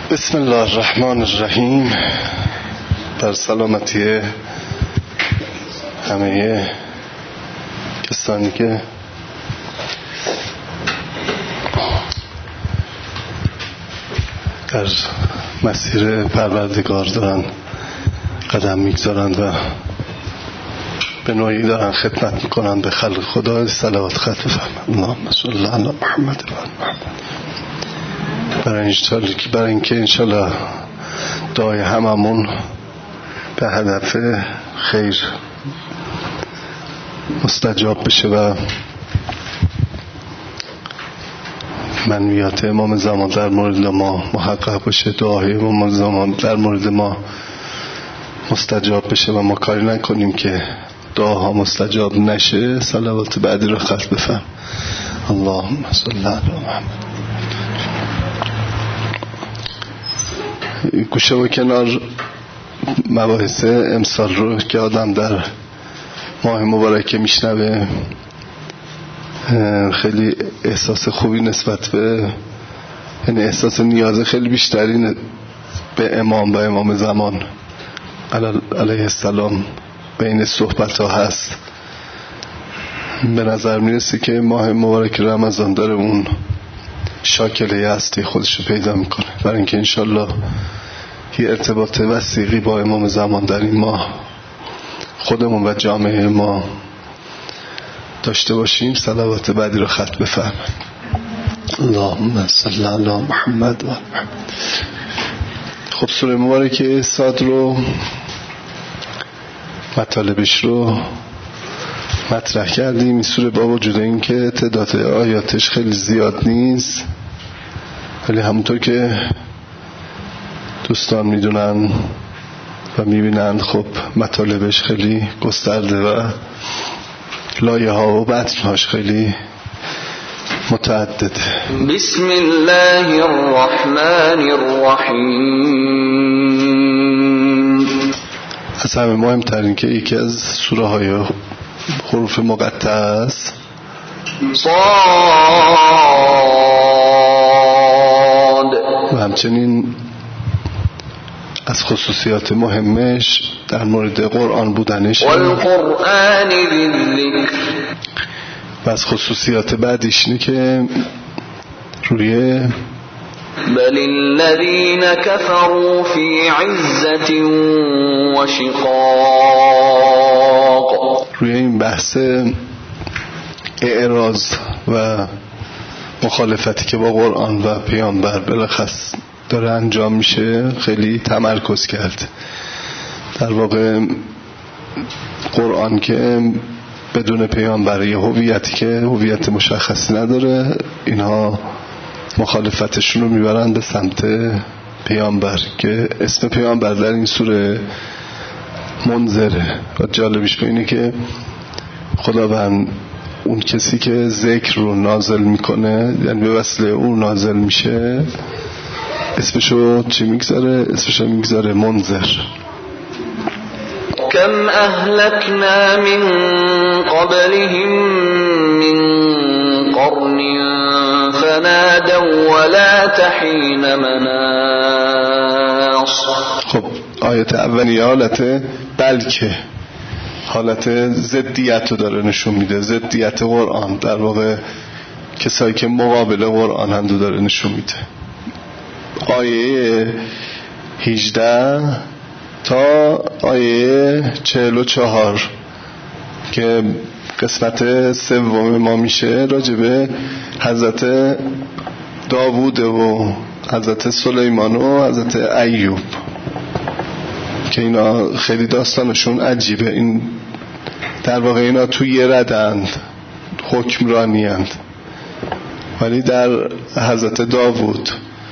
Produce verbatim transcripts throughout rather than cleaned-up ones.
بسم الله الرحمن الرحیم. بر سلامتی همه کسانی که در مسیر پروردگار دارن قدم میگذارند و به نوعی دارن خدمت میکنن به خلق خدا، صلوات خط بفرمایید. اللهم صل علی محمد و محمد. برای اینکه برای اینکه انشالله دعای هممون به هدف خیر مستجاب بشه و منویات امام زمان در مورد ما محقق بشه، دعای امام زمان در مورد ما مستجاب بشه و ما کاری نکنیم که دعاها مستجاب نشه. صلوات بعدی رو خط بفهم. اللهم صل علی محمد. گوشه و کنار مباحث امسال رو که آدم در ماه مبارکه میشنوه، خیلی احساس خوبی نسبت به، یعنی احساس نیاز خیلی بیشتری به امام و امام زمان علیه السلام به این صحبت ها هست. به نظر میرسه که ماه مبارک رمضان داره اون شاکله هستی خودش رو پیدا میکنه، برای اینکه انشالله یه ارتباط وثیقی با امام زمان در این ماه خودمون و جامعه ما داشته باشیم. صلوات بعدی رو خط بفرمایید. اللهم صل علی محمد و محمد. خب سوره مبارکه صاد رو مطالبش رو مطرح کردیم. این سوره با وجود این که تعداد آیاتش خیلی زیاد نیست، ولی همونطور که دوستان میدونن و میبینن خب مطالبش خیلی گسترده و لایه ها و بطنهاش خیلی متعدده. بسم الله الرحمن الرحیم. از همه مهمترین که یکی از سوره های حروف مقطع است. صاد. و همچنین از خصوصیات مهمش در مورد قرآن بودنش والقرآن ذی الذکر. و از خصوصیات بعدیش اینه که روی بل الذین کفروا فی عزة و شقاق. روی این بحث اعراض و مخالفتی که با قرآن و پیامبر بالاخص داره انجام میشه خیلی تمرکز کرد. در واقع قرآن که بدون پیامبر یه هویتی که هویت مشخصی نداره، اینها مخالفتشون رو میبرن به سمت پیامبر که اسم پیامبر در این سوره منذره. و جالبش به اینه که خداوند اون کسی که ذکر رو نازل میکنه، یعنی به وسیله اون نازل میشه، اسمشو چی میگذاره؟ اسمشو میگذاره منذر. کم اهلکنا من قبلهم من قرن فنادوا ولا تحین مناص. خب آیت اولی حالت بلکه حالت ضدیت رو داره نشون میده، ضدیت قرآن، در واقع کسایی که مقابل قرآن هم داره نشون میده. آیه هجده تا آیه چهل و چهار که قسمت سوم ما میشه راجبه حضرت داوود و حضرت سلیمان و حضرت ایوب که اینا خیلی داستانشون عجیبه. این در واقع اینا توی ردند، حکمرانی اند، ولی در حضرت داوود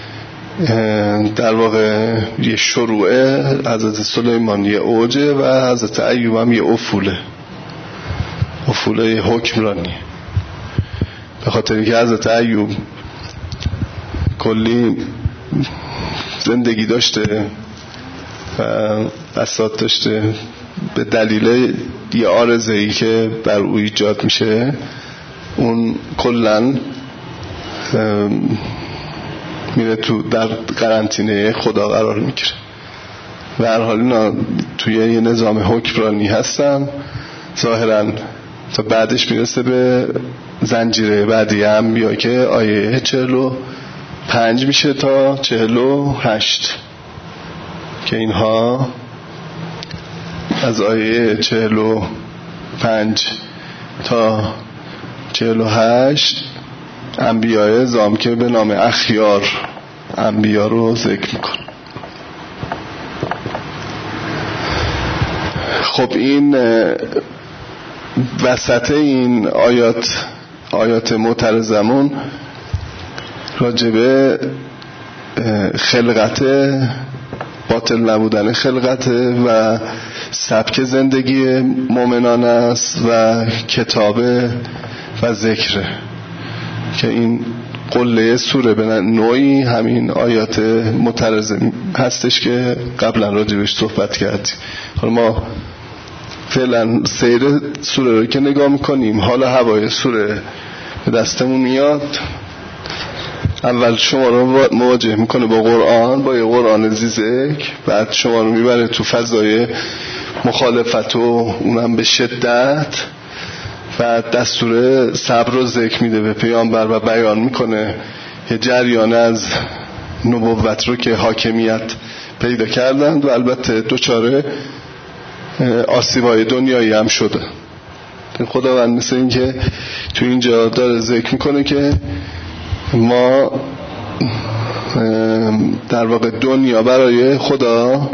در واقع یه شروعه، حضرت سلیمان یه اوجه و حضرت ایوب هم یه افوله افوله یه حکمرانی. به خاطر که حضرت ایوب کلی زندگی داشته و بساط داشته به دلیل یه عارضه‌ای که بر او ایجاد میشه، اون کلن میره تو در قرنطینه خدا قرار میگیره و هر حال اینا توی یه نظام حکمرانی هستن ظاهرا تا بعدش میرسه به زنجیره بعدی انبیا که آیه چهل و پنج میشه تا چهل و هشت که اینها از آیه چهل و پنج تا چهل و هشت انبیاء اعظام که به نام اخیار انبیا رو ذکر میکن. خب این وسط این آیات آیات معترضمون راجبه خلقت باطل نبودن خلقت و سبک زندگی مؤمنان است و کتاب و ذکر که این قله سوره به نوعی همین آیات معترض هستش که قبلا راجبش صحبت کردیم. حالا ما فعلا سیر سوره رو که نگاه میکنیم حالا هوای سوره به دستمون میاد. اول شما رو مواجه میکنه با قرآن، با یه قرآن زیزک، بعد شما رو میبره تو فضای مخالفت و اونم به شدت، بعد دستور صبر رو ذکر میده به پیامبر و بیان میکنه یه جریان از نبوت رو که حاکمیت پیدا کردند و البته دوچاره آسیبای دنیایی هم شده. خداوند مثل این که تو اینجا داره ذکر میکنه که ما در واقع دنیا برای خدا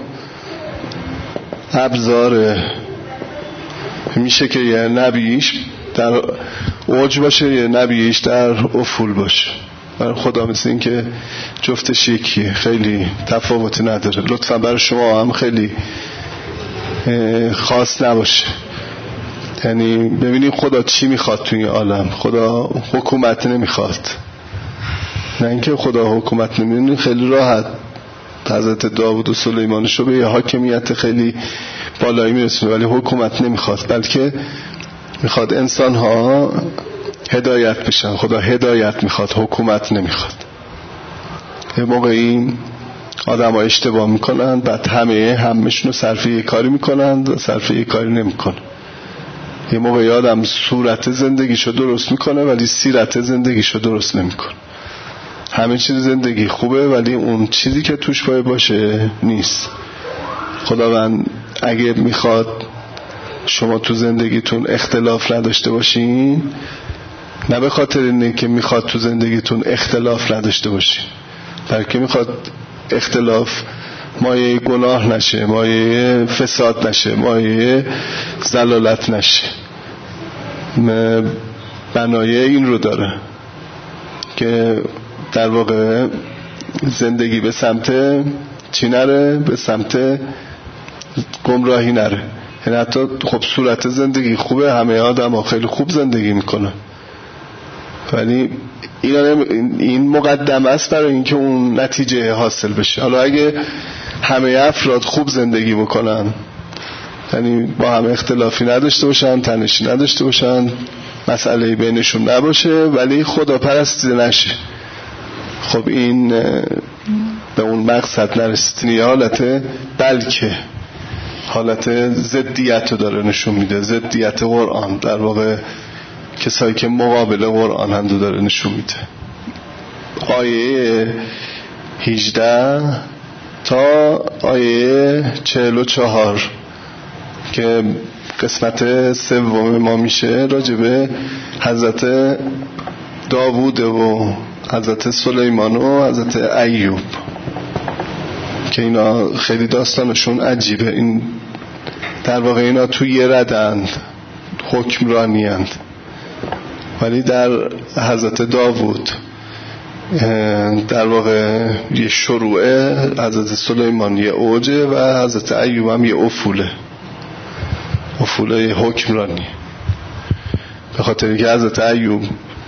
ابزاره، میشه که یه نبیش در اوج باشه یه نبیش در افول باشه. برای خدا مثل این که جفتش یکیه، خیلی تفاوتی نداره. لطفا برای شما هم خیلی خاص نباشه. یعنی ببینید خدا چی میخواد توی این عالم. خدا حکومت نمیخواد، نه اینکه خدا حکومت نمیدونی خیلی راحت حضرت داوود و سلیمانشو به یه حاکمیت خیلی بالایی میرسونه، ولی حکومت نمیخواد، بلکه میخواد انسان ها هدایت بشن. خدا هدایت میخواد، حکومت نمیخواد. یه موقعی آدم ها اشتباه میکنن، بعد همه همشون رو صرفی یه کاری میکنن و صرفی یه کاری نمیکنن. یه موقعی آدم صورت زندگیشو درست میکنه ولی سیرت زندگیشو درست نمیکنه. همه چیز زندگی خوبه ولی اون چیزی که توش باید باشه نیست. خداوند اگه میخواد شما تو زندگیتون اختلاف نداشته باشین، نه به خاطر اینه که میخواد تو زندگیتون اختلاف نداشته باشین، بلکه میخواد اختلاف مایه گناه نشه، مایه فساد نشه، مایه ضلالت نشه. بنایه این رو داره که در واقع زندگی به سمت چی نره؟ به سمت گمراهی نره. یعنی حتی خب صورت زندگی خوبه، همه آدم ها خیلی خوب زندگی میکنن، ولی این مقدمه است برای اینکه اون نتیجه حاصل بشه. حالا اگه همه افراد خوب زندگی بکنن، یعنی با هم اختلافی نداشته باشن، تنشی نداشته باشن، مسئله بینشون نباشه، ولی خدا پرستی نشه، خب این به اون مقصد نرسید. یه حالت بلکه حالت ضدیت رو داره نشون میده، ضدیت قرآن، در واقع کسایی که مقابل قرآن هم داره نشون میده. آیه هجده تا آیه چهل و چهار که قسمت سوم ما میشه راجبه حضرت داوود و حضرت سلیمان و حضرت ایوب که اینا خیلی داستانشون عجیبه. این در واقع اینا توی یه ردند، حکمرانی اند، ولی در حضرت داوود در واقع یه شروعه، حضرت سلیمان یه اوجه و حضرت ایوب هم یه افوله، افوله یه حکمرانی. به خاطر که حضرت ایوب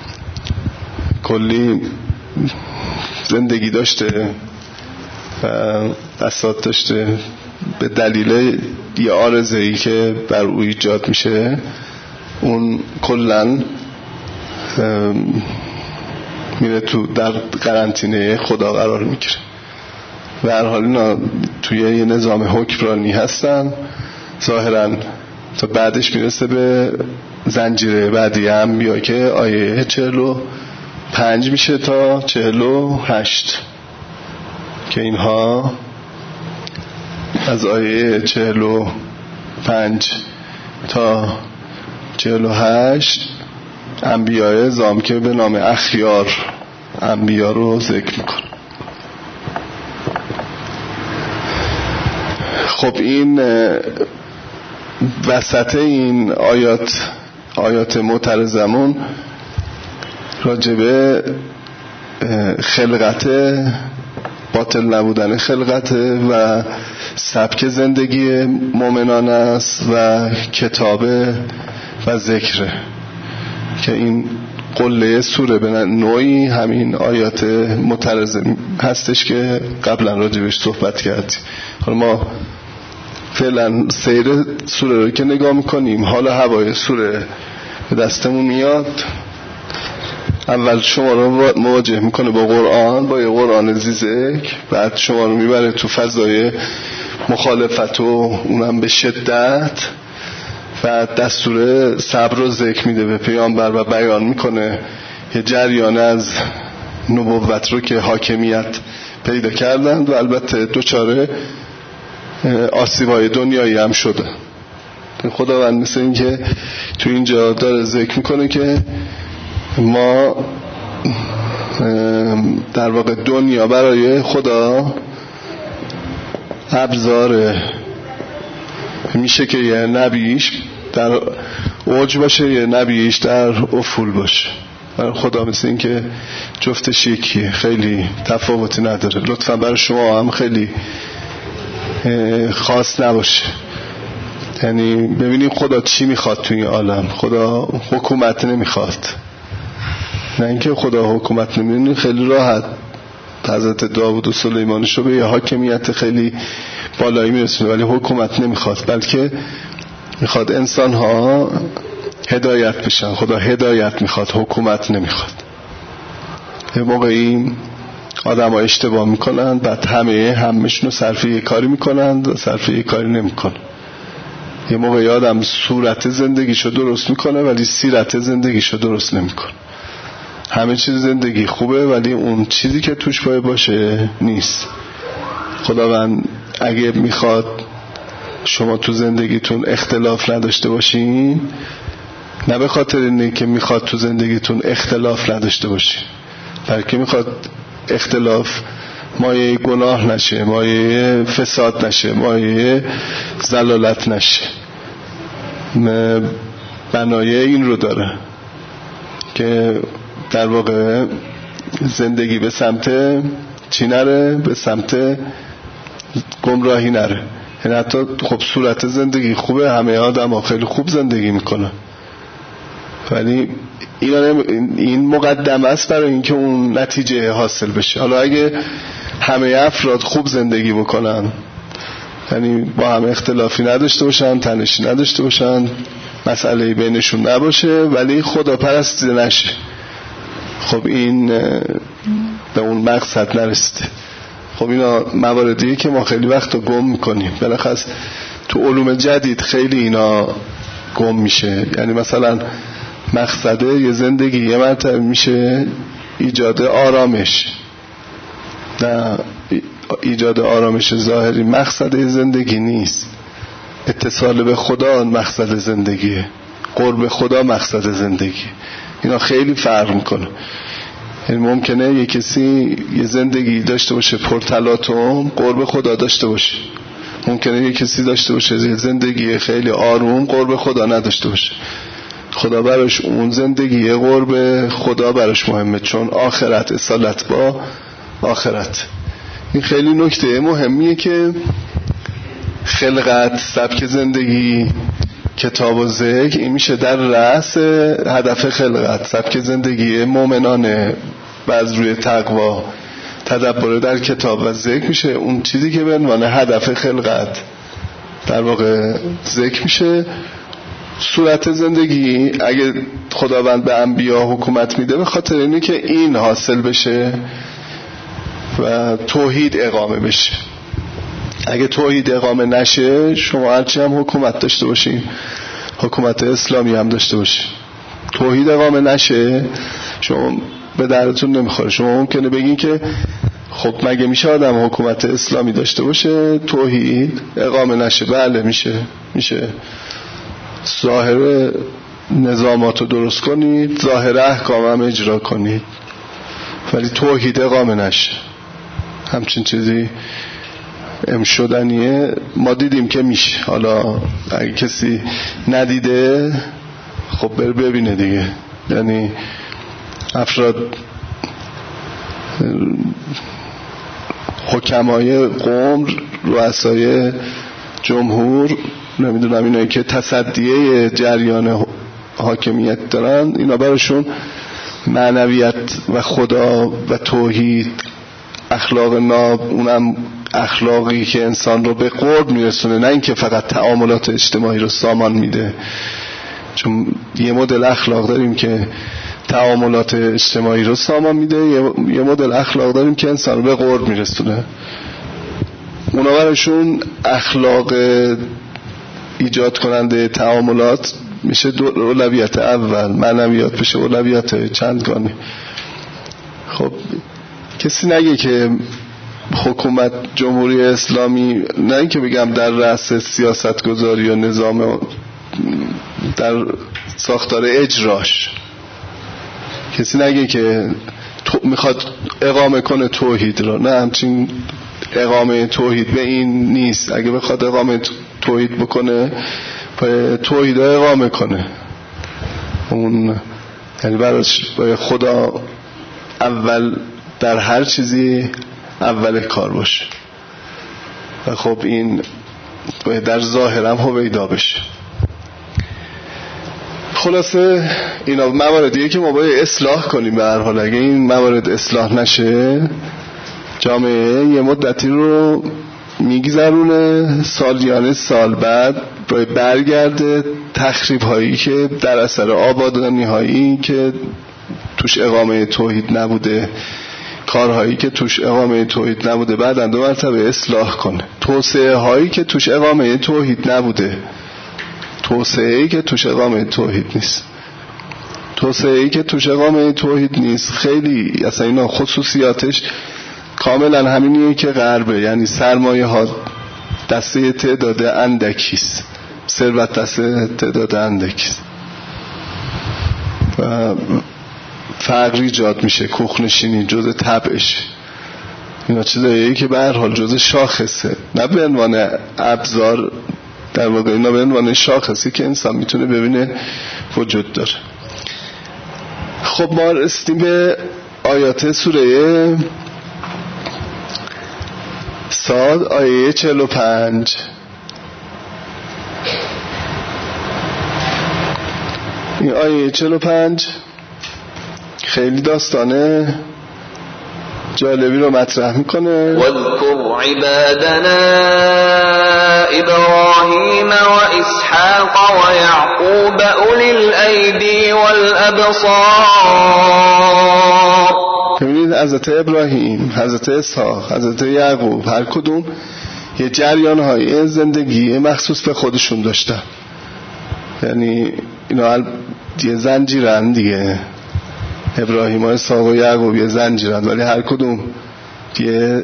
کلی زندگی داشته و بساط داشته به دلیل یه عارضه‌ای که بر او ایجاد میشه، اون کلن میره تو در قرنطینه خدا قرار میگیره و هر حال اینا توی یه نظام حکمرانی هستن ظاهرا تا بعدش میرسه به زنجیره بعدی انبیا که آیه چهل و پنج میشه تا چهل و هشت که اینها از آیه چهل و پنج تا چهل و هشت انبیاء اعظام که به نام اخیار انبیا رو ذکر میکن. خب این وسط این آیات آیات معترضمون راجبه خلقت باطل نبودن خلقت و سبک زندگی مؤمنان است و کتاب و ذکره که این قله سوره به نوعی همین آیات معترض هستش که قبلا راجبش صحبت کردیم. حالا ما فعلا سیر سوره رو که نگاه میکنیم حال هوای سوره به دستمون میاد. اول شما رو مواجه میکنه با قرآن، با یه قرآن زیزک، بعد شما رو میبره تو فضای مخالفت و اونم به شدت، بعد دستور صبر رو ذکر میده به پیامبر و بیان میکنه یه جریان از نبوت رو که حاکمیت پیدا کردند و البته دوچاره آسیب‌های دنیایی هم شده. خداوند مثل این که تو اینجا داره ذکر میکنه که ما در واقع دنیا برای خدا ابزاره، میشه که یه نبیش در اوج باشه یه نبیش در افول باشه. خدا مثل این که جفتش یکیه، خیلی تفاوتی نداره. لطفا برای شما هم خیلی خاص نباشه. یعنی ببینیم خدا چی میخواد توی این عالم. خدا حکومت نمیخواد، نه اینکه خدا حکومت نمیخواد. خیلی راحت حضرت داوود و سلیمانش رو به یه حاکمیت خیلی بالایی میرسونه، ولی حکومت نمیخواد، بلکه میخواد انسان ها هدایت بشن. خدا هدایت میخواد، حکومت نمیخواد. یه موقعی آدم ها اشتباه میکنن، بعد همه همشون رو صرف یه کاری میکنن و صرف یه کاری نمیکنن. یه موقعی آدم صورت زندگیشو درست میکنه ولی سیرت زندگیشو درست نمیکنه. همه چیز زندگی خوبه ولی اون چیزی که توش باید باشه نیست. خداوند اگه میخواد شما تو زندگیتون اختلاف نداشته باشین، نه به خاطر اینه که میخواد تو زندگیتون اختلاف نداشته باشین، بلکه میخواد اختلاف مایه گناه نشه، مایه فساد نشه، مایه زلالت نشه. بنای این رو داره که در واقع زندگی به سمت چی نره؟ به سمت گمراهی نره. یعنی حتی خب صورت زندگی خوبه، همه آدم ها خیلی خوب زندگی میکنن، ولی این مقدمه است برای اینکه اون نتیجه حاصل بشه. حالا اگه همه افراد خوب زندگی بکنن، یعنی با هم اختلافی نداشته باشن، تنشی نداشته باشن، مسئله بینشون نباشه، ولی خدا پرستی نشه، خب این به اون مقصد نرسیده. خب اینا مواردیه که ما خیلی وقتا گم میکنیم. بالاخص تو علوم جدید خیلی اینا گم میشه. یعنی مثلا مقصد یه زندگی یه مرتبه میشه ایجاد آرامش، نه ایجاد آرامش ظاهری مقصد زندگی نیست. اتصال به خدا مقصد زندگیه، قرب خدا مقصد زندگی. اینا خیلی فرق میکنه. یعنی ممکنه یه کسی یه زندگی داشته باشه پرتلاطم، قرب خدا داشته باشه. ممکنه یه کسی داشته باشه یه زندگی خیلی آروم، قرب خدا نداشته باشه. خدا براش اون زندگی قرب خدا براش مهمه، چون آخرت، اصالت با آخرت. این خیلی نکته مهمیه که خلقت، سبک زندگی، کتاب و ذکر این میشه در رأس هدف خلقت. سبک زندگی مؤمنانه و از روی تقوا تدبر در کتاب و ذکر میشه اون چیزی که به عنوان هدف خلقت در واقع ذکر میشه. صورت زندگی اگه خداوند به انبیا حکومت میده به خاطر اینه که این حاصل بشه و توحید اقامه بشه. اگه توحید اقامه نشه شما هرچی هم حکومت داشته باشین، حکومت اسلامی هم داشته باشین، توحید اقامه نشه شما به درتون نمیخوره. شما ممکنه بگین که خب مگه میشه آدم حکومت اسلامی داشته باشه توحید اقامه نشه؟ بله میشه. میشه ظاهر نظاماتو درست کنید، ظاهر احکام هم اجرا کنید، ولی توحید اقامه نشه. همچین چیزی ام شدنیه. ما دیدیم که میشه. حالا اگه کسی ندیده خب بر ببینه دیگه. یعنی افراد حکمای قوم، رؤسای جمهور، نمیدونم اینایی که تصدیه جریان حاکمیت دارن، اینا براشون معنویت و خدا و توحید، اخلاق ناب، اونم اخلاقی که انسان رو به قرب میرسونه، نه اینکه فقط تعاملات اجتماعی رو سامان میده. چون یه مدل اخلاق داریم که تعاملات اجتماعی رو سامان میده، یه مدل اخلاق داریم که انسان رو به قرب میرسونه. اونا براشون اخلاق ایجاد کننده تعاملات میشه اولویت اول، معنویات بشه اولویت چندگانه. خب کسی نگه که حکومت جمهوری اسلامی، نه اینکه بگم در رأس سیاست گذاری و نظام، در ساختار اجراش کسی نگه که میخواد اقامه کنه توحید رو. نه، همچین اقامه توحید به این نیست. اگه بخواد اقامه توحید بکنه توحید رو اقامه کنه. اون یعنی براش باید خدا اول در هر چیزی اول کار باشه و خب این باید در ظاهرم هویدا بشه. خلاصه اینا مواردیه که ما باید اصلاح کنیم. به هر حال اگه این موارد اصلاح نشه جامعه یه مدتی رو میگذرونه، سالیانه سال بعد باید برگرده تخریب هایی که در اثر آبادانی هایی که توش اقامه توحید نبوده، کارهایی که توش اقامه توحید نبوده بعداً دو مرتبه اصلاح کنه. توسعه هایی که توش اقامه توحید نبوده، توسعه‌ای که توش اقامه توحید نیست، توسعه‌ای که توش اقامه توحید نیست خیلی اصلا اینا خصوصیاتش کاملا همینیه که غربه. یعنی سرمایه ها دسته تعداد اندکیست، ثروت دسته تعداد اندکیست و فقر ایجاد میشه، کوخنشینی جزء طبعش. اینا چیزاییه که به هر حال جزء شاخصه، نه به عنوان ابزار. در واقع اینا به عنوان شاخصی که انسان میتونه ببینه وجود داره. خب ما رسیدیم به آیات سوره صاد، آیه چهل و پنج. این آیه چهل و پنج خیلی داستانه جالبی رو مطرح میکنه. واذکر عبادنا ابراهیم و اسحاق و یعقوب اولی الایدی والابصار. ببینید حضرت ابراهیم، حضرت اسحاق، حضرت یعقوب هر کدوم یه جریان‌های زندگی مخصوص به خودشون داشتن. یعنی اینا یه زنجیرن دیگه. ابراهیم و اسحاق و یعقوب یه زنجیرن، ولی هر کدوم یه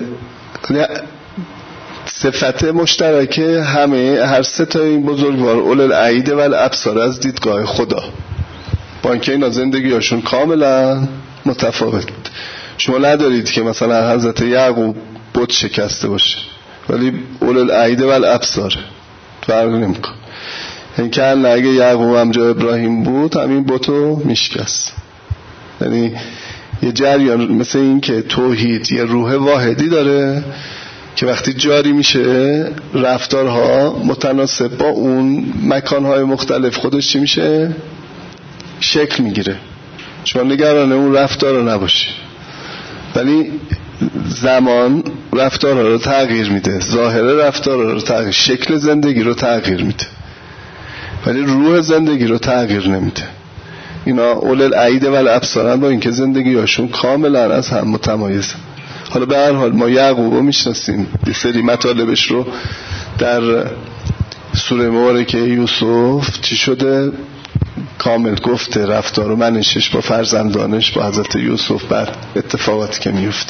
صفت مشترکه همه هر سه تا این بزرگوار اول العید و الابصار از دیدگاه خدا، با اینکه اینا زندگیاشون کاملا متفاوت. شما ندارید که مثلا حضرت یعقوب بت شکسته باشه ولی اول العید و الابصار فرق نمیکنه. این که اگه یعقوب هم جای ابراهیم بود همین بتو میشکست. یعنی یه جریان مثل این که توحید یه روح واحدی داره که وقتی جاری میشه رفتارها متناسب با اون مکانهای مختلف خودش چی میشه؟ شکل میگیره. شما نگران اون رفتار رو نباشی، ولی زمان رفتارها رو تغییر میده، ظاهر رفتارها رو تغییر، شکل زندگی رو تغییر میده. ولی روح زندگی رو تغییر نمیده. اینا اول الایده و الابصارن، با اینکه زندگیاشون کاملا از هم متمایزه. حالا به هر حال ما یعقوب رو میشناسیم، یه سری مطالبش رو در سوره مبارکه یوسف چی شده کامل گفته، رفتار و منشش با فرزندانش با حضرت یوسف، بعد اتفاقاتی که میفته.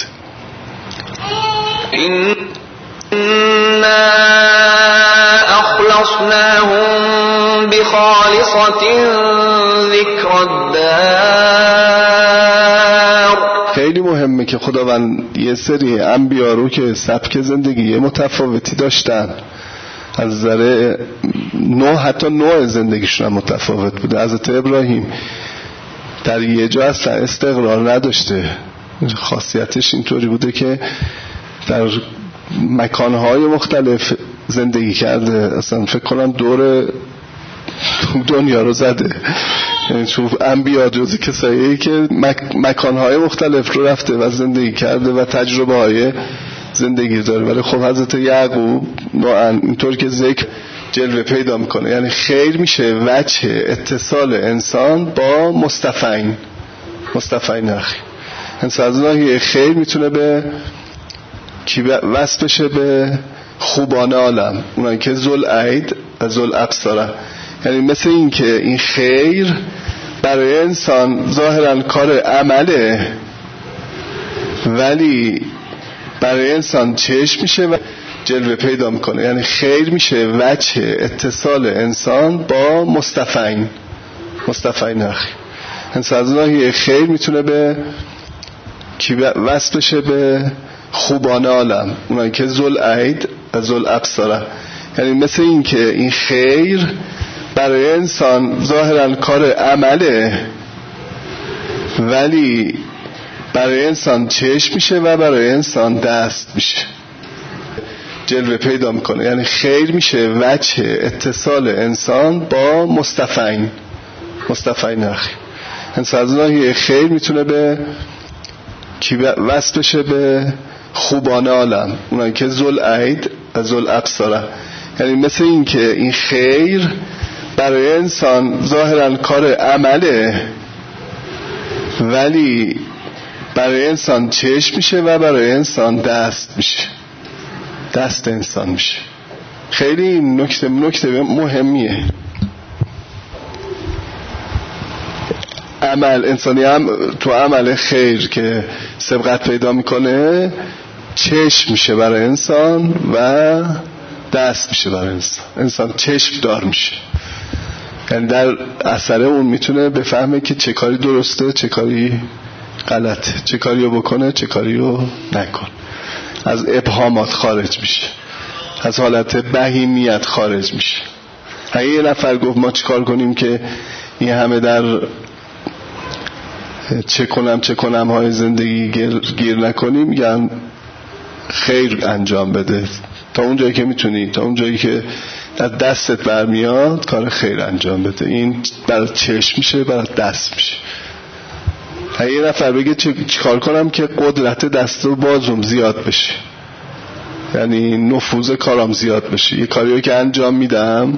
إنا أخلصناهم بخالصة ذكر الدار. خیلی مهمه که خداوند یه سری انبیا رو که سبک زندگی متفاوتی داشتن، از نظر نوع، حتی نوع زندگیشون هم متفاوت بوده. حضرت ابراهیم در یه جا اصلا استقرار نداشته، خاصیتش اینطوری بوده که در مکانهای مختلف زندگی کرده، اصلا فکر کنم دور دنیا رو زده. یعنی چون انبیا جزی کساییه که مک... مکانهای مختلف رو رفته و زندگی کرده و تجربه های زندگی داره. ولی خب حضرت یعقوب اینطور که ذکر جلوه پیدا میکنه، یعنی خیر میشه وجه اتصال انسان با مصطفین مصطفین اخی. انسان از خیر میتونه به کی وصل بشه؟ به خوبان عالم، اونایی که ذل عید و ذل ابصار. یعنی مثل این که این خیر برای انسان ظاهرا کار عمله، ولی برای انسان چشم میشه و جلوه پیدا میکنه. یعنی خیر میشه وجه اتصال انسان با مصطفین مصطفین اخی. انسان از خیر میتونه به کی وصل بشه؟ به خوبان عالم، اونایی که ذل عید و ذل ابصار. یعنی مثل این که این خیر برای انسان ظاهرا کار عمله، ولی برای انسان چشم میشه و برای انسان دست میشه، جلوه پیدا میکنه. یعنی خیر میشه وجه اتصال انسان با مصطفین مصطفین اخی. انسان از خیر میتونه به کی وصل بشه؟ به خوبان عالم، اونایی که ذل عید و ذل ابصار. یعنی مثل این که این خیر برای انسان ظاهرا کار عمله، ولی برای انسان چشم میشه و برای انسان دست میشه، دست انسان میشه. خیلی نکته نکته مهمیه. عمل انسانی هم تو عمل خیر که سبقت پیدا میکنه چشم میشه برای انسان و دست میشه برای انسان. انسان چشم دار میشه، یعنی در اثر اون میتونه بفهمه که چه کاری درسته چه کاری غلطه، چه کاری رو بکنه چه کاری رو نکن. از ابهامات خارج میشه، از حالت بهیمیت خارج میشه. اگه یه نفر گفت ما چی کار کنیم که این همه در چه کنم چه کنم های زندگی گیر, گیر نکنیم، میگن خیر انجام بده تا اون جایی که میتونی، تا اون جایی که در دستت برمیاد کار خیر انجام بده. این برای چشم میشه، برای دست میشه. اگه یه نفر بگه چه کار کنم که قدرت دست و بازم زیاد بشه، یعنی نفوذ کارام زیاد بشه، یه کاریو که انجام میدم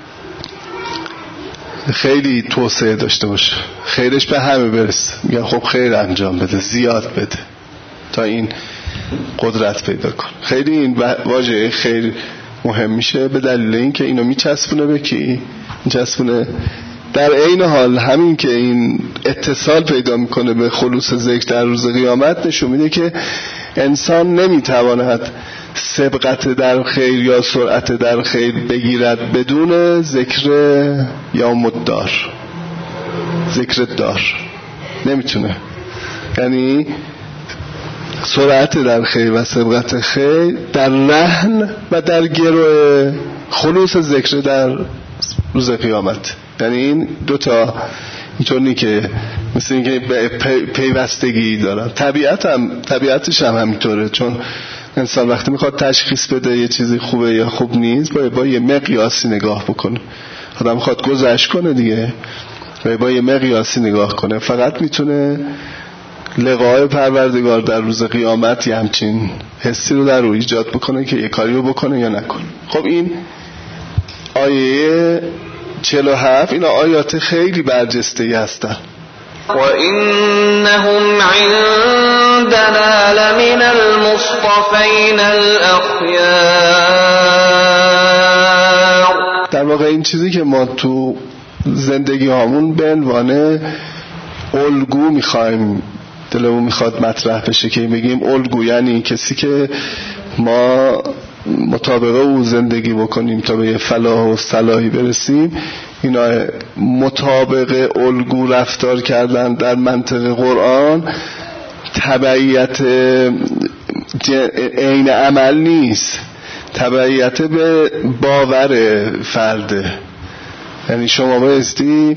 خیلی توسعه داشته باشه، خیرش به همه برسه، میگن خب خیر انجام بده، زیاد بده تا این قدرت پیدا کن. خیلی این واژه خیر مهم میشه به دلیل اینکه اینو میچسبونه به کی؟ میچسبونه در عین حال همین که این اتصال پیدا میکنه به خلوص ذکر در روز قیامت، نشون میده که انسان نمیتواند سبقت در خیر یا سرعت در خیر بگیرد بدون ذکر یا مدار، ذکر دار نمیتونه. یعنی سرعت در خیر و سبقت خیر در رهن و در گروه خلوص ذکر در روز قیامت. یعنی این دوتا اینطور نی که مثل این که پی، پیوستگی دارن. طبیعت هم طبیعتش هم همینطوره، چون انسان وقتی میخواد تشخیص بده یه چیزی خوبه یا خوب نیست باید با یه مقیاسی نگاه بکنه. آدم میخواد گذشت کنه دیگه، باید با یه مقیاسی نگاه کنه. فقط میتونه لقای پروردگار در روز قیامت یه همچین حسی رو در رو ایجاد بکنه که یه کاری رو بکنه یا نکنه. خب این آیه چهل و هفت اینا آیات خیلی برجسته‌ای هستن. وَإِنَّهُمْ عِندَنَا لَمِنَ الْمُصْطَفَيْنَ الْأَخْيَارِ. در واقع این چیزی که ما تو زندگی هامون به عنوان الگو میخوایم، دلمون میخواد مطرح بشه که بگیم الگو یعنی کسی که ما مطابق او زندگی بکنیم تا به فلاح و صلاحی برسیم، اینا مطابق الگو رفتار کردن در منطق قرآن تبعیت عین عمل نیست، تبعیت به باور فرده. یعنی شما بایستی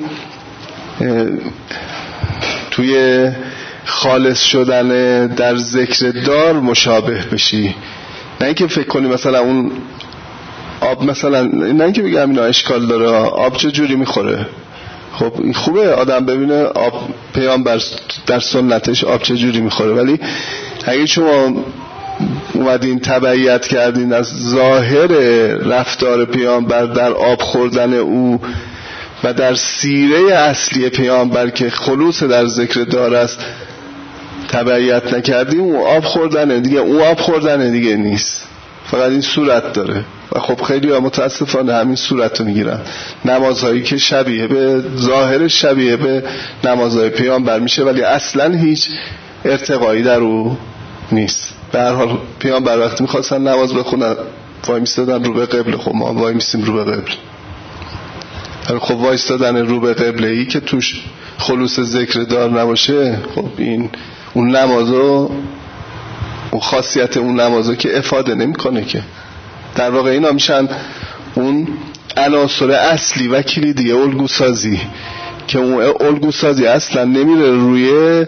توی خالص شدن در ذکر دار مشابه بشی، نه اینکه فکر کنی مثلا اون آب مثلا، نه اینکه بگم اینا اشکال داره آب چه جوری میخوره. خب این خوبه آدم ببینه آب پیامبر در سنتش آب چه جوری میخوره، ولی اگه شما اومدین تبعیت کردین از ظاهر رفتار پیامبر در آب خوردن او و در سیره اصلی پیامبر که خلوص در ذکر دار است تبعیت نکردیم، اون آب خوردنه دیگه، اون آب خوردنه دیگه نیست، فقط این صورت داره. و خب خیلی ها متاسفانه همین صورت رو میگیرن. نمازهایی که شبیه به ظاهر شبیه به نمازهای پیامبر میشه ولی اصلا هیچ ارتقایی در او نیست. به هر حال پیامبر وقتی میخواستن نماز بخونن وای میستادن رو به قبله، خب ما وای میستیم رو به قبله. خب وای استادن رو به قبله ای که توش خلوص ذکر دار نباشه، خب این اون نمازو اون خاصیت اون نمازو که افاده نمیکنه که. در واقع اینا میشن اون عناصر اصلی و کلیدی الگو سازی که اون الگو سازی اصلا نمیره روی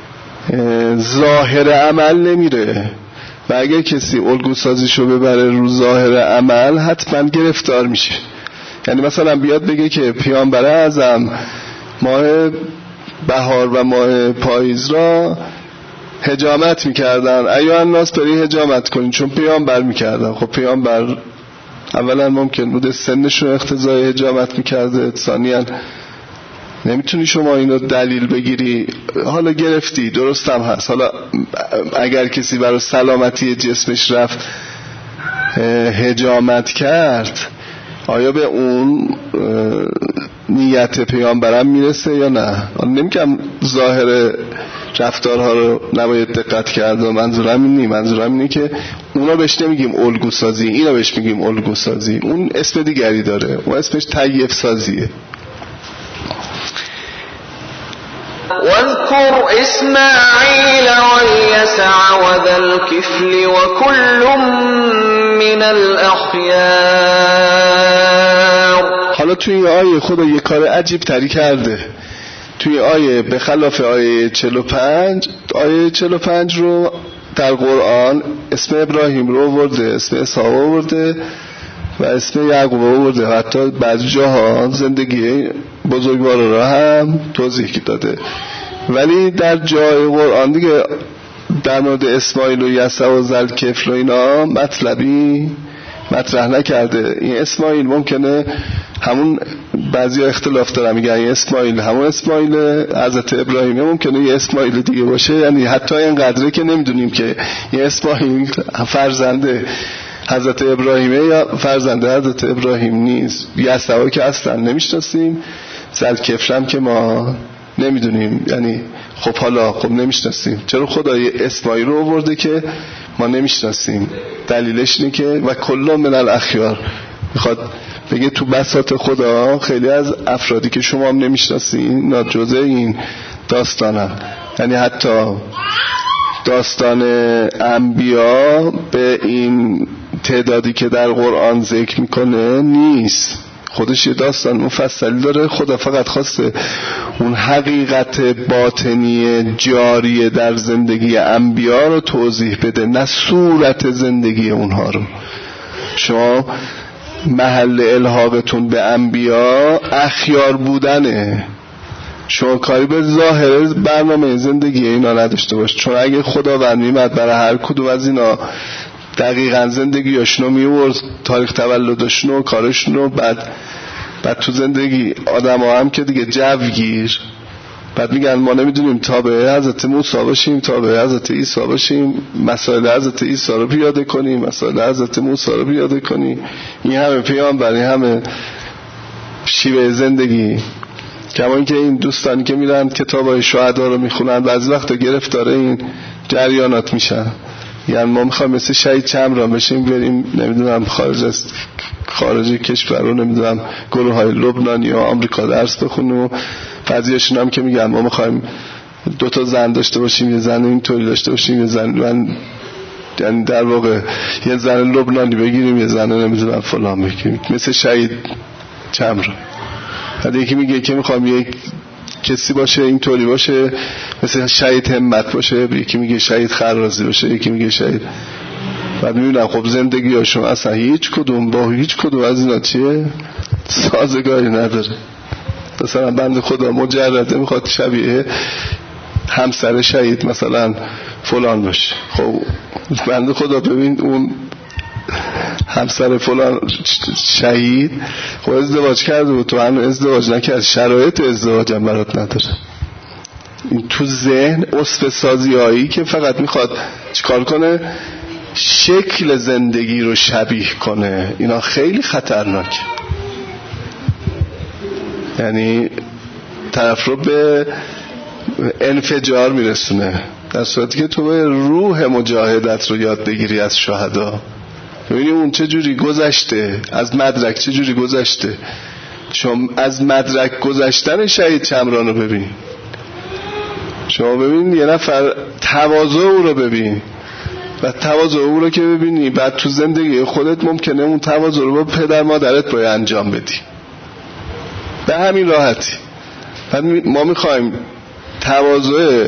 ظاهر عمل نمیره و اگه کسی الگو سازیشو ببره رو ظاهر عمل حتما گرفتار میشه. یعنی مثلا بیاد بگه که پیامبر اعظم ماه بهار و ماه پاییز را حجامت میکردن، ایوه الناس بری حجامت کنین چون پیامبر میکردن. خب پیامبر اولا ممکن بوده سنشون اقتضای حجامت میکرده، ثانیاً نمیتونی شما اینو دلیل بگیری. حالا گرفتی درست هم هست، حالا اگر کسی برای سلامتی جسمش رفت حجامت کرد آیا به اون نیت پیامبرم میرسه یا نه؟ نمیگم ظاهر رفتارها رو نباید دقت کرد و منظورم این نی، منظورم اینه که اونا بهش نمیگیم الگو سازی، اینا بهش میگیم الگو سازی. اون اسم دیگری داره، اون اسمش طیف سازیه. واذكر اسماعیل والیسع وذا الكفل وكل من الاخیار. حالا توی این آیه خدا یه کار عجیب تری کرده. توی آیه به خلاف آیه چهل و پنج، آیه چهل و پنج رو در قرآن اسم ابراهیم رو آورده، اسم اسحاق رو آورده و اسم یعقوب رو آورده، حتی بعضی جاها زندگی بزرگوار رو هم توضیح داده. ولی در جای قرآن دیگه در مورد اسماعیل و یسع و ذوالکفل و اینا مطلبی مطرح نکرده. این اسماعیل ممکنه همون، بعضی ها اختلاف دارن میگن این اسماعیل همون اسماعیل حضرت ابراهیمه، ممکنه یه اسماعیل دیگه باشه. یعنی حتی اینقدره که نمیدونیم که یه اسماعیل فرزنده حضرت ابراهیمه یا فرزنده حضرت ابراهیم نیست. یسع که اصلا نمیشناسیم، ذوالکفل هم که ما نمیدونیم. یعنی خب حالا خب نمیشناسیم، چرا خدا یه اسماعیل رو آورده که ما نمیشناسیم؟ دلیلش اینه که و کل من الاخیار، میخواد بگه تو بساط خدا خیلی از افرادی که شما هم نمیشناسین نا جزء این داستانن. یعنی حتی داستان انبیا به این تعدادی که در قرآن ذکر میکنه نیست، خودش یه داستان مفصلی داره. خدا فقط خواسته اون حقیقت باطنی جاری در زندگی انبیا رو توضیح بده، نه صورت زندگی اونها رو. شما محل الحاقتون به انبیا اخیار بودنه، شما کاری به ظاهر برنامه زندگی اینا نداشته باش. چون اگه خداوند میمد برای هر کدوم از اینا دقیقاً زندگیاشونو میورد، تاریخ تولدشونو، کارشونو، بعد بعد تو زندگی آدم ها هم که دیگه جوگیر، بعد میگن ما نمیدونیم تابع حضرت موسی باشیم، تابع حضرت عیسی باشیم، مسائل حضرت عیسی رو پیاده کنیم، مسائل حضرت موسی رو پیاده کنیم. این همه پیامبر، این همه شیوه زندگی. کما اینکه این دوستانی که میرن کتابای شهدا رو میخونن بعضی وقتا گرفتار این جریانات میشن، یعنی ما میخوایم مثل شهید چمران بشیم، بریم نمیدونم خارج از خارج کشور رو نمیدونم گروه های لبنان یا آمریکا درس بخونیم، و بعضیاشون هم که میگن ما میخوایم دو تا زن داشته باشیم، یه زن اینطوری داشته باشیم، یه زن من یعنی در واقع یه زن لبنانی بگیریم، یه زن نمیدونم فلان بگیریم، مثل شهید چمران. بعد یکی میگه که میخوام یک کسی باشه اینطوری باشه مثل شهید همت باشه، یکی میگه شهید خرازی باشه، یکی میگه شهید. بعد میبینم خب زندگی هاشون اصلا هیچ کدوم با هیچ کدوم از اینا چیه سازگاری نداره. مثلا بنده خدا مجرده میخواد شبیه همسر شهید مثلا فلان باشه. خب بنده خدا ببین اون همسر فلان شهید خب ازدواج کرده و تو هم ازدواج نکرد، شرایط ازدواج هم برات نداره. این تو ذهن اصف سازی هایی که فقط میخواد چیکار کنه، شکل زندگی رو شبیه کنه، اینا خیلی خطرناکه. یعنی طرف رو به انفجار میرسونه، در صورتی که تو به روح مجاهدت رو یاد بگیری از شهدا. ببینی اون چه جوری گذشته، از مدرک چه جوری گذشته. شما از مدرک گذشتن شهید چمران رو ببین، شما ببین یه نفر تواضع او رو ببین، و تواضع او رو که ببینی بعد تو زندگی خودت ممکنه اون تواضع رو با پدر مادرت باید انجام بدی به همین راحتی. بعد ما میخوایم تواضع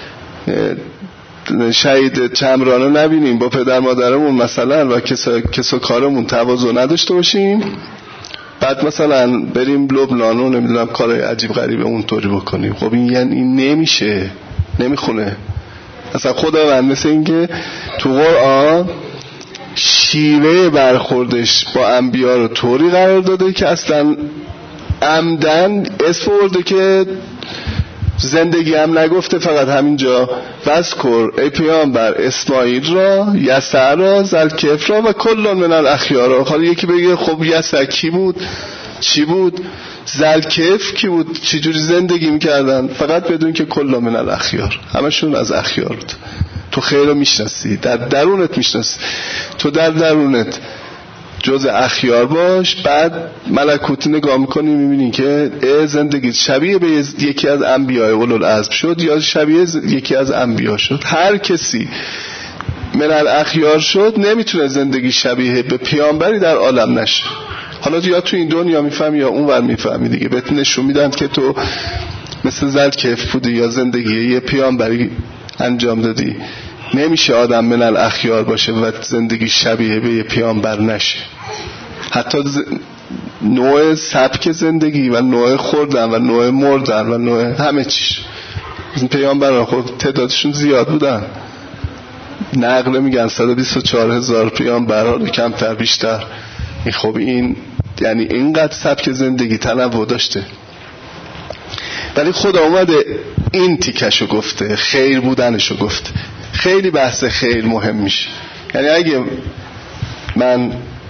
شهید چمران رو نبینیم، با پدر مادرمون مثلا و کسا, کسا کارمون تواضع نداشته باشیم، بعد مثلا بریم لبنان و نمیدونم کارهای عجیب غریبه اونطوری بکنیم. خب این یعنی این نمیشه، نمیخونه اصلا. خداوند مثل این که تو قرآن شیوه برخوردش با انبیا رو طوری قرار داده که اصلا عمدن اسم برده که زندگی هم نگفته، فقط همینجا وذکر ای پیامبر اسماعیل را، یسع را، ذوالکفل را و کل من الاخیار را. حالا یکی بگه خب یسع کی بود، چی بود، ذوالکفل کی بود، چی جوری زندگی میکردن، فقط بدون که کل من الاخیار، همشون از اخیار بود. تو خیر رو میشناسی، در درونت میشناسی، تو در درونت جز اخیار باش. بعد ملکوت نگاه میکنی میبینی که زندگی شبیه به یکی از انبیاء اولوالعزم شد یا شبیه یکی از انبیا شد. هر کسی من الاخیار شد نمیتونه زندگی شبیه به پیامبری در عالم نشه. حالا یا تو این دنیا میفهمی یا اون ور میفهمی دیگه، بهت نشون میدن که تو مثل ذوالکفل بودی یا زندگی یه پیامبری انجام دادی. نمیشه آدم من الاخیار باشه و زندگی شبیه به یه پیامبر نشه. حتی ز... نوع سبک زندگی و نوع خوردن و نوع مردن و نوع همه چیش. این پیامبران خب تعدادشون زیاد بودن، نقل میگن صد و بیست و چهار هزار پیامبر، کمتر بیشتر. خب این یعنی اینقدر سبک زندگی تنوع داشته. ولی خدا اومده این تیکشو گفته، خیر بودنشو گفته. خیلی بحث خیر مهم میشه. یعنی اگه من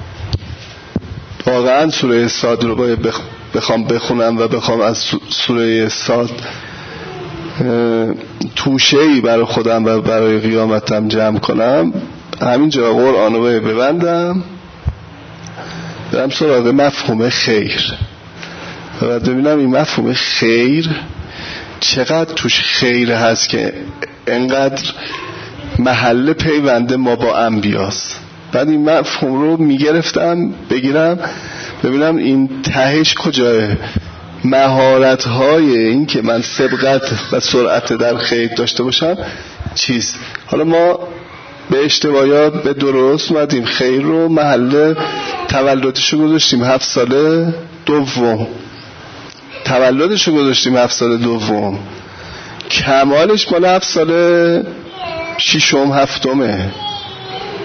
واقعا سوره صاد رو باید بخوام بخونم و بخوام از سوره صاد توشه‌ای برای خودم و برای قیامتم جمع کنم، همینجا قرآن رو باید ببندم، برم سراغ مفهوم خیر و ببینم این مفهوم خیر چقدر توش خیر هست که انقدر محل پیوند ما با انبیاست. بعد این مفهوم رو میگرفتم بگیرم ببینم این تهش کجاه، مهارت های این که من سبقت و سرعت در خیر داشته باشم چیست. حالا ما به اشتباهات به درست اومدیم خیر رو محل تولدشو گذاشتیم هفت ساله دوم، تولدشو گذاشتیم هفت ساله دوم، کمالش مال هفت ساله ششم هفتمه.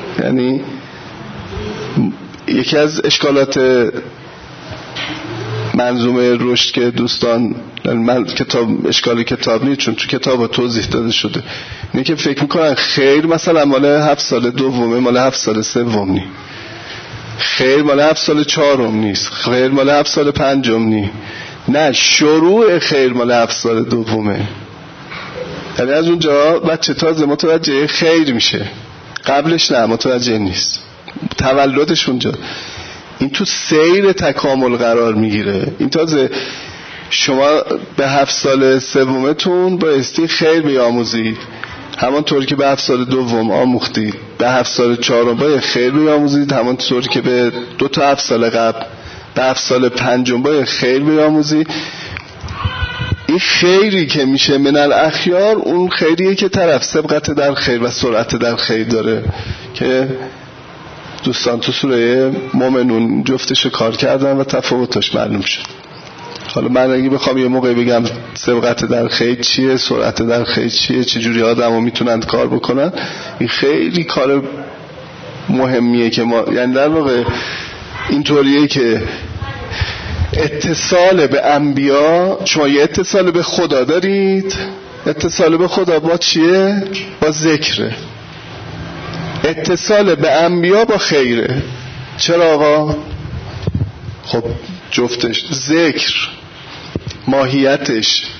یعنی یکی از اشکالات منظومه رشد که دوستان، من کتاب اشکال کتاب نیست چون تو کتاب توضیح داده شده، اینه که فکر میکنن خیر مثلا مال هفت سال دومه، مال هفت سال سوم نی، خیر مال هفت سال چهارم نیست، خیر مال هفت سال پنجم نی، نه، شروع خیر مال هفت سال دومه. یعنی از اونجا بچه تازه متوجه خیر میشه، قبلش نه متوجه نیست، تولدش اونجا. این تو سیر تکامل قرار میگیره. این تازه شما به هفت سال سومتون بایستی خیر بیاموزید، همانطور که به هفت سال دوم آموختید، به هفت سال چهارم باید خیر بیاموزید، همانطور که به دو تا هفت سال قبل، به هفت سال پنجم باید خیر بیاموزید. این خیری که میشه من الاخیار، اون خیریه که طرف سبقت در خیر و سرعت در خیر داره که دوستان تو سوره مومنون جفتشو کار کردن و تفاوتش معلوم شد. حالا من اگه بخوام یه موقعی بگم سبقت در خیر چیه، سرعت در خیر چیه، چجوری آدم ها میتونن کار بکنن، این خیلی کار مهمیه که ما، یعنی در واقع اینطوریه که اتصال به انبیا، شما یه اتصال به خدا دارید، اتصال به خدا با چیه؟ با ذکره. اتصال به انبیا با خیره. چرا آقا؟ خب جفتش، ذکر ماهیتش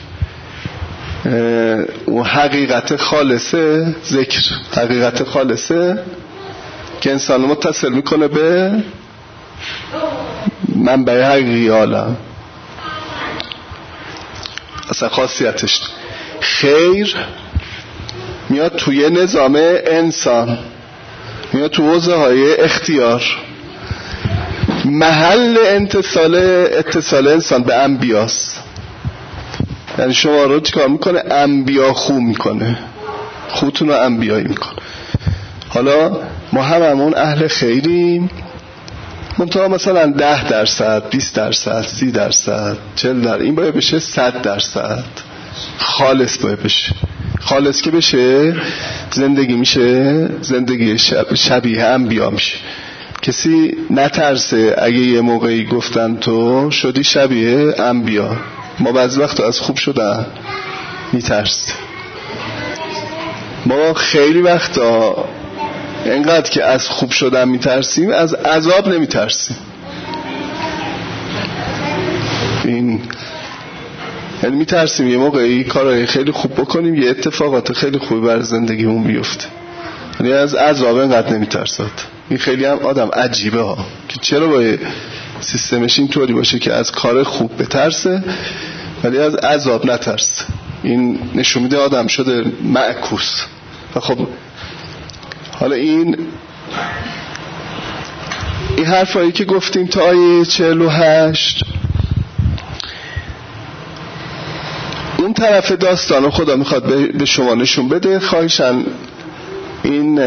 و حقیقت خالصه، ذکر حقیقت خالصه که انسان متصل میکنه به منبع حقیقی عالم. اصلا خاصیتش خیر میاد توی نظام انسان، میاد تو حوزه های اختیار، محل اتصال اتصال انسان به انبیاست. یعنی شما رو چیکار میکنه؟ انبیا خو میکنه، خوتون رو انبیایی میکنه. حالا ما هممون اهل خیریم، منطقه مثلا ده درصد، بیست درصد، سی درصد، چل درصد، این باید بشه صد درصد خالص باید بشه. خالص که بشه زندگی میشه زندگی شب شبیه انبیا میشه. کسی نترسه اگه یه موقعی گفتن تو شدی شبیه انبیا. ما بعضی وقت از خوب شدن میترسیم. ما خیلی وقتا اینقدر که از خوب شدن میترسیم، از عذاب نمیترسیم. این یعنی میترسیم یه موقعی کارهای خیلی خوب بکنیم، یه اتفاقات خیلی خوبی بر زندگیمون بیفته، یعنی از عذاب اینقدر نمیترسد. این خیلی هم آدم عجیبه ها که چرا باید سیستمش اینطوری باشه که از کار خوب بترسه ولی از عذاب نترسه. این نشون میده آدم شده معکوس. و خب حالا این این حرفایی که گفتیم تا آیه چهل و هشت، اون طرف داستانو خدا میخواد به شما نشون بده. خواهشن این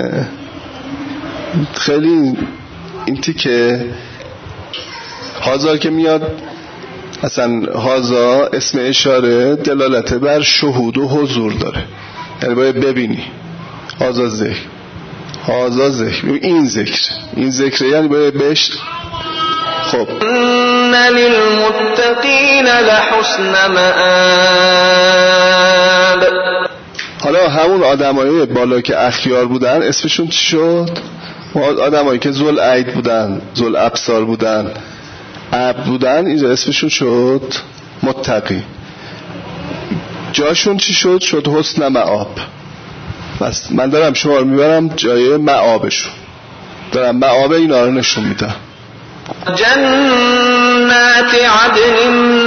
خیلی این تیکه هازا که میاد، اصلا هازا اسم اشاره دلالت بر شهود و حضور داره، یعنی باید ببینی. هازا ذکر، هازا ذکر، این ذکر، این ذکر یعنی باید بهش. خب ان للمتقین لحسن مآب. حالا همون آدمایی بالا که اخیار بودن اسمشون چی شد؟ آدمایی که ذل عید بودن، ذل ابصار بودن، عبد بودن، اینجا اسمشون شد متقی. جاشون چی شد؟ شد حسن مآب. بس من دارم شما رو میبرم جای مآبشون، دارم مآب اینا رو نشون میدم. جنات عدن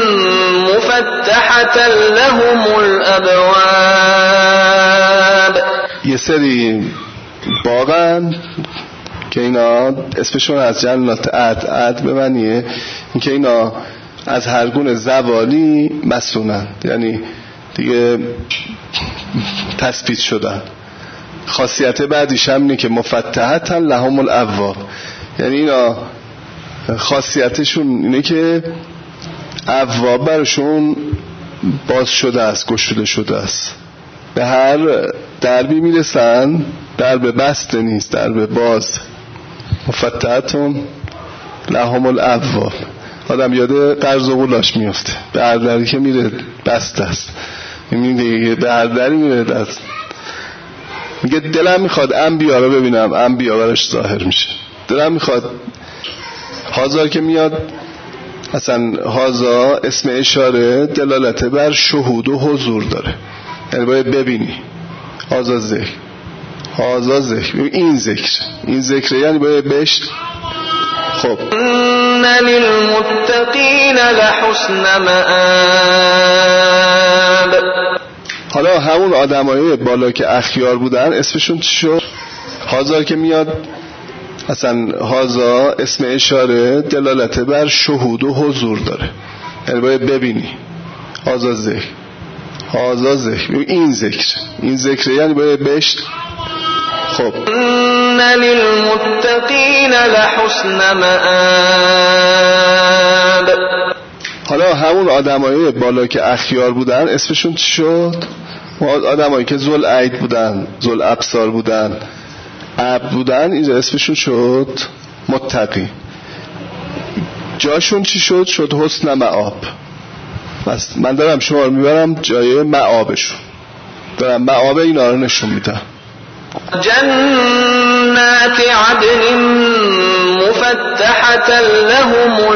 مفتحة لهم الابواب. یه سری باغن که اینا اسمشون از جنات عدن، عدن به معنیه این که اینا از هر گونه زوالی مسئولن، یعنی دیگه تثبیت شدن. خاصیت بعدیش هم اینه که مفتحة لهم الابواب، یعنی اینا خاصیتشون اینه که ابواب برشون باز شده است، گشوده شده است. به هر دربی میرسن، درب بسته نیست، درب باز. مفتحة لهم الابواب. آدم یاد قرض و قولاش میفته. به هر دری که میره بسته است. میبینید دیگه به هر دری میره دست. میگه دلم میخواد انبیا رو ببینم، انبیا براش ظاهر میشه. دلم میخواد هازا که میاد، اصلا هازا اسم اشاره دلالت بر شهود و حضور داره، یعنی باید ببینی. هازا ذکر، هازا ذکر، این ذکر، این ذکر یعنی باید بهش. خب ان للمتقین لحسن مآب. حالا همون آدمای بالا که اخیار بودن اسمشون چی شد؟ هازا که میاد، اصلا هازا اسم اشاره دلالت بر شهود و حضور داره، یعنی باید ببینی. هازا ذکر، هازا ذکر، این ذکر، این ذکر یعنی باید بهش. خب ان للمتقین لحسن مآب. حالا همون آدمای بالا که اخیار بودن اسمشون چی شد؟ آدمایی که ذل عید بودن، ذل ابصار بودن، عبد بودن، اینجا اسمشون شد متقی. جاشون چی شد؟ شد حسن مآب. بس من دارم شما رو میبرم جای مآبشون، دارم مآب اینا رو نشون میدم. جنات عدن مفتحة لهم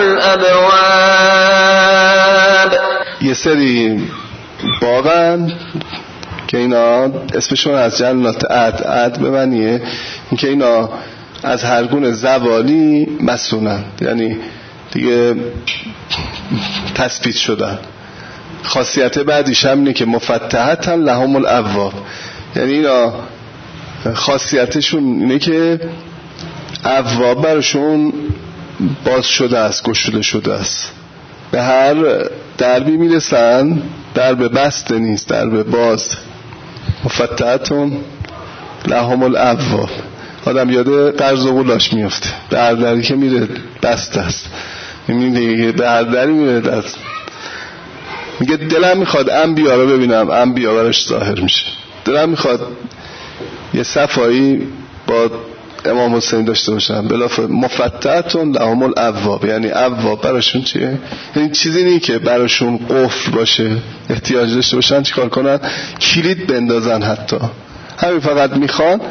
الابواب. یه سری باغن که اینا اسمشون از جنات عد، عد به معنیه این که اینا از هر گونه زوالی مسئولن، یعنی دیگه تثبیت شدن. خاصیت بعدیش هم اینه که مفتحة لهم الابواب، یعنی اینا خاصیتشون اینه که ابواب برشون باز شده است، گشوده شده است. به هر دربی میرسن، درب بسته نیست، درب باز. مفتحة لهم الابواب. آدم یاد قرض و قولاش میفته. به هر دری که میره بسته است. میبینید دیگه به هر دری میره دست. میگه دلم میخواد انبیا رو ببینم، انبیا براش ظاهر میشه. دلم میخواد یه صفایی با امام حسین داشته باشم. بلاف مفتحة لهم الابواب، یعنی ابواب براشون چیه؟ یعنی چیزی نیست که براشون قفل باشه، احتیاج داشته باشن چیکار کنن؟ کلید بندازن. حتی همین فقط میخوان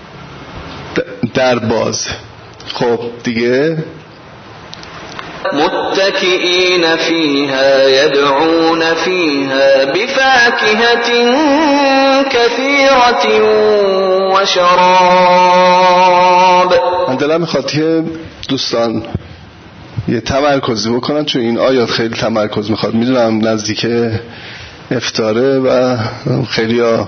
در باز. خب دیگه متكئين فيها يدعون فيها بفاكهة كثيرة وشراب. من دلم میخواد که دوستان یه تمرکزی بکنن، چون این آیات خیلی تمرکز میخواد. میدونم نزدیک افطاره و خیلی ها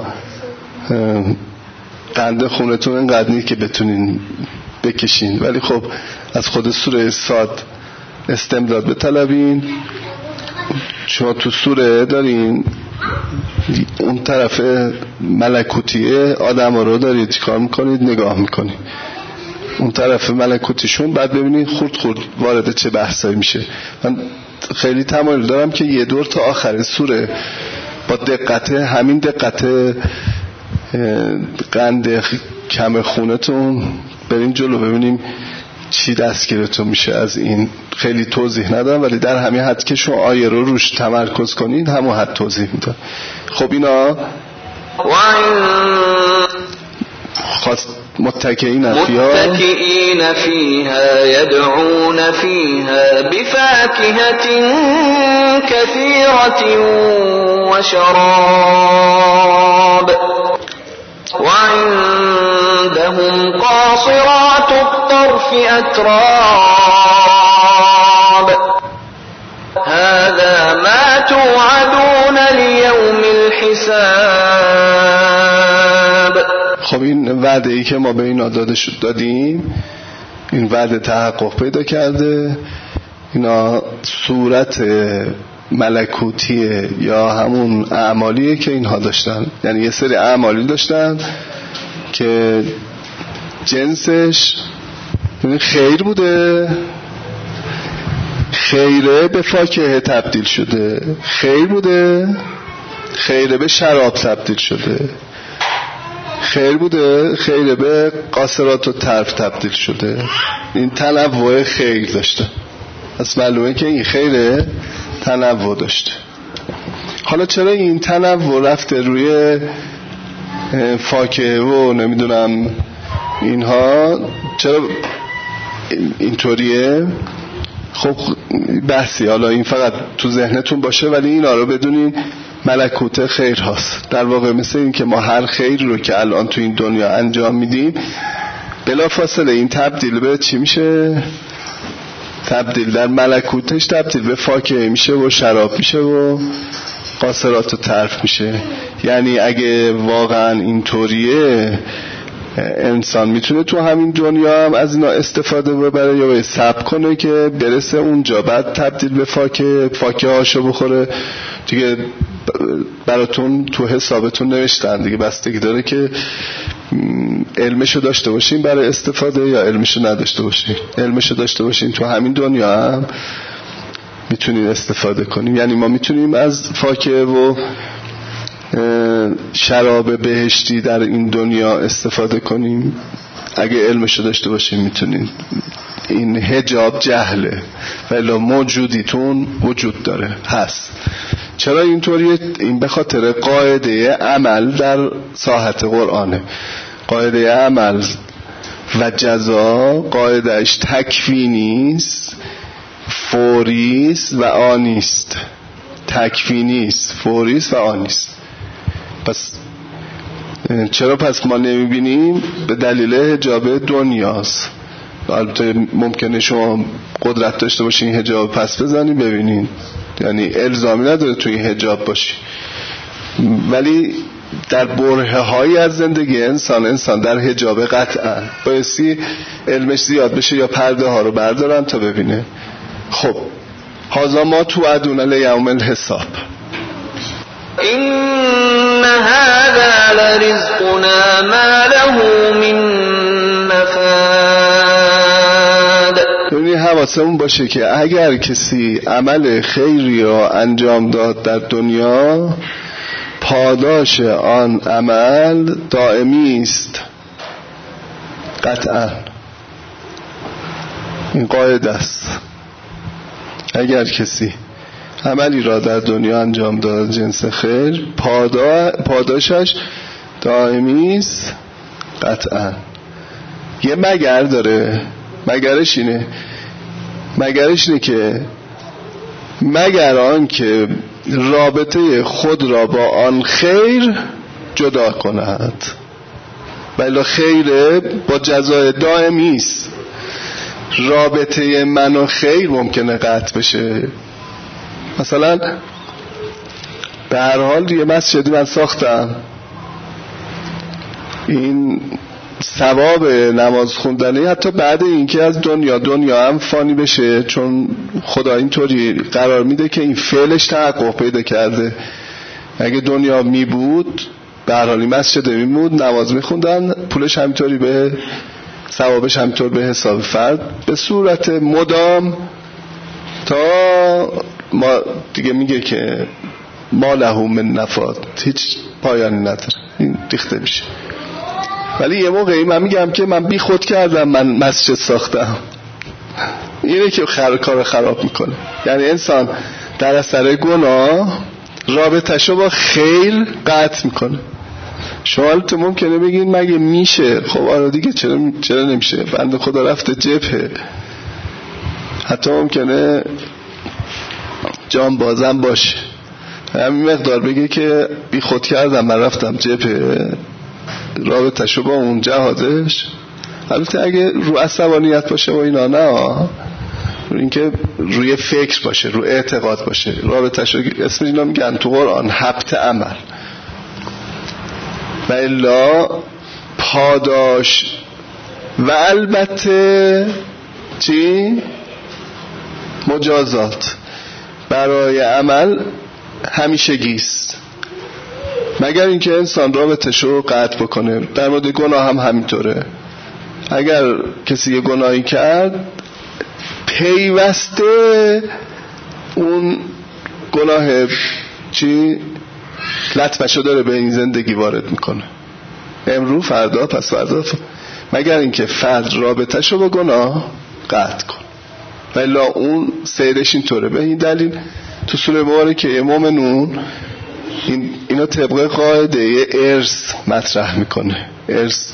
قنده خونتون اینقدر نیست که بتونین بکشین، ولی خب از خود سوره صاد استمداد بطلبین. شما تو سوره دارین اون طرف ملکوتیه آدم ها رو دارید چیکار میکنید؟ نگاه میکنید اون طرف ملکوتیشون، بعد ببینید خورد خورد وارد چه بحثایی میشه. من خیلی تمایل دارم که یه دور تا آخر سوره با دقت، همین دقت قند کم خونتون بریم جلو، ببینیم چی دستگیرتون میشه از این. خیلی توضیح ندارم، ولی در همین حد که شما آیه رو روش تمرکز کنید همون حد توضیح میدم. خب اینا خواست متکئین فیها متكئين فيها يدعون فيها بفاكهة كثيرة وشراب وعندهم قاصرات الطرف أتراب هذا ما توعدون ليوم الحساب. خب این وعده ای که ما به اینا داده شد دادیم، این وعده تحقق پیدا کرده. اینا صورت ملکوتیه یا همون اعمالیه که اینها داشتن، یعنی یه سری اعمالی داشتن که جنسش خیر بوده، خیره به فاکهه تبدیل شده، خیر بوده خیره به شراب تبدیل شده، خیر بوده خیره به قاصرات و طرف تبدیل شده. این تنوع خیر داشته. پس معلومه که این خیلی تنوع داشته. حالا چرا این تنوع رفته روی فاکهه و نمیدونم اینها، چرا اینطوریه؟ خب بحثی، حالا این فقط تو ذهنتون باشه ولی اینا رو بدونین ملکوت خیر هاست. در واقع مثل این که ما هر خیر رو که الان تو این دنیا انجام میدیم بلا فاصله این تبدیل به چی میشه؟ تبدیل در ملکوتش تبدیل به فاکهه میشه و شراب میشه و قاصرات و طرف میشه. یعنی اگه واقعا اینطوریه انسان میتونه تو همین دنیا هم از اینا استفاده ببره یا صبر کنه که برسه اونجا بعد تبدیل به فاکهه فاکهه هاشو بخوره دیگه. براتون تو حسابتون نوشتن دیگه، بستگی داره که علمشو داشته باشین برای استفاده یا علمشو نداشته باشین. علمشو داشته باشین تو همین دنیا هم میتونین استفاده کنیم. یعنی ما میتونیم از فاکهه و شراب بهشتی در این دنیا استفاده کنیم اگه علمشو داشته باشیم میتونین. این حجاب جهله ولی موجودیتون وجود داره هست. چرا اینطوریه؟ این به خاطر قاعده عمل در ساحت قرآنه. قاعده عمل و جزا قاعدهش تکوینیست، فوریست و آنیست. تکوینیست، فوریست و آنیست. پس چرا پس ما نمیبینیم؟ به دلیل حجاب دنیاست. البته ممکنه شما قدرت داشته باشین حجاب پس بزنین ببینین، یعنی الزامی نداره توی حجاب باشی، ولی در برهه هایی از زندگی انسان انسان در حجاب قطعا بایستی علمش زیاد بشه یا پرده ها رو بردارن تا ببینه. خب هازا ما تو ادون لیوم الحساب. این هذا لرزقنا ما له من نفاد. ببینید حواسمون باشه که اگر کسی عمل خیری را انجام داد در دنیا پاداش آن عمل دائمی است قطعا. این قاعده است. اگر کسی عملی را در دنیا انجام داد جنس خیر پادا پاداشش دائمی است قطعا. یه مگر داره، مگرش اینه مگرش اینه که مگر آن که رابطه خود را با آن خیر جدا کند، بلا خیر با جزای دائمی است. رابطه من و خیر ممکنه قطع بشه. مثلا به هر حال یه مسجدی من ساختم، این ثواب نماز خوندنه حتی بعد اینکه از دنیا دنیا هم فانی بشه، چون خدا اینطوری قرار میده که این فعلش تحقق پیدا کرده. اگه دنیا می بود به هر حالی مسجد می بود نماز می خوندن، پولش همینطوری به ثوابش همینطور به حساب فرد به صورت مدام تا ما دیگه میگه که ما له من نفاد، هیچ پایانی نداره، این ریخته میشه. ولی یه موقعی من میگم که من بی خود کردم، من مسجد ساختم، اینه که خر... کار خراب میکنه. یعنی انسان در اثر گناه رابطه‌شو با خیر قطع میکنه. شما تو ممکنه بگین مگه میشه؟ خب آره دیگه، چرا چرا نمیشه؟ بنده خدا رفته جبهه، حتی ممکنه جان بازم باشه، همین مقدار بگه که بی خود کردم من رفتم جبهه، رابطه‌شو با اون جهادش. البته اگه رو عصبانیت باشه و اینا نه، رو اینکه روی فکر باشه، رو اعتقاد باشه، رابطه‌شو اسم اینا میگن تو قرآن حبط عمل. و الا پاداش و البته چی؟ مجازات برای عمل همیشگیست، مگر اینکه انسان رابطه‌شو قطع بکنه. در مورد گناه هم همینطوره. اگر کسی یه گناهی کرد پیوسته اون گناه چی؟ لطمشو داره به این زندگی وارد میکنه، امرو فردا پس فردا، مگر اینکه فرد رابطه‌شو با گناه قطع کن. ولی اون سیرش اینطوره. به این دلیل تو سوره مبارکه مومنون این اینا طبق قاعده ارث مطرح میکنه. ارث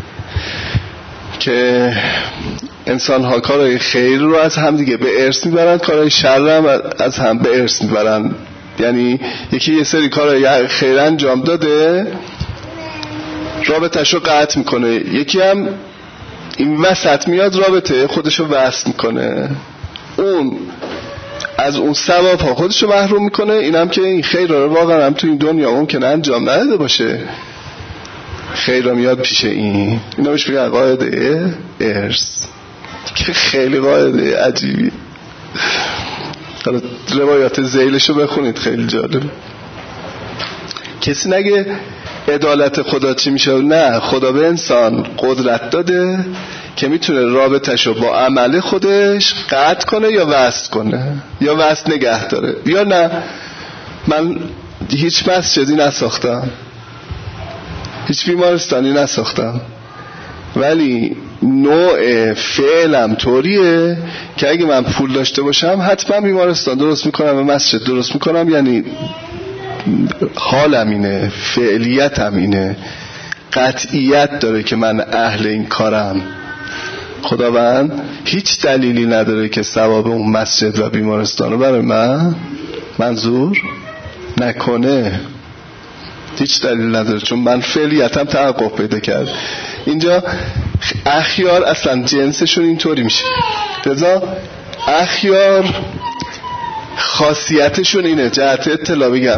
که انسان ها کارهای خیر رو از هم دیگه به ارث میبرن، کارهای شر هم از هم به ارث میبرن. یعنی یکی یه سری کارهای خیر انجام داده رابطه‌شو قطع میکنه، یکی هم این وسط میاد رابطه خودشو وصل میکنه، اون از اون ثواب ها خودشو محروم میکنه. اینم که این خیر رو واقعا هم تو این دنیا ممکنه انجام نداده باشه، خیر رو میاد پیش این. اینا بهش میگن قاعده ارث که خیلی قاعده عجیبی. حالا روایات ذیلشو بخونید، خیلی جالب. کسی نگه عدالت خدا چی میشه، نه، خدا به انسان قدرت داده که میتونه رابطهشو با عمل خودش قطع کنه یا وصل کنه یا وصل نگه داره. یا نه، من هیچ مسجدی نساختم، هیچ بیمارستانی نساختم، ولی نوع فعلم طوریه که اگه من پول داشته باشم حتما بیمارستان درست میکنم و مسجد درست میکنم. یعنی حالم اینه، فعلیتم اینه، قطعیت داره که من اهل این کارم. خداوند هیچ دلیلی نداره که ثواب اون مسجد و بیمارستان رو برای من منظور نکنه، هیچ دلیل نداره، چون من فعلیتم تحقق پیدا کرد. اینجا اخیار اصلا جنسشون اینطوری میشه. لذا اخیار خاصیتشون اینه، جهت اطلاع بگم،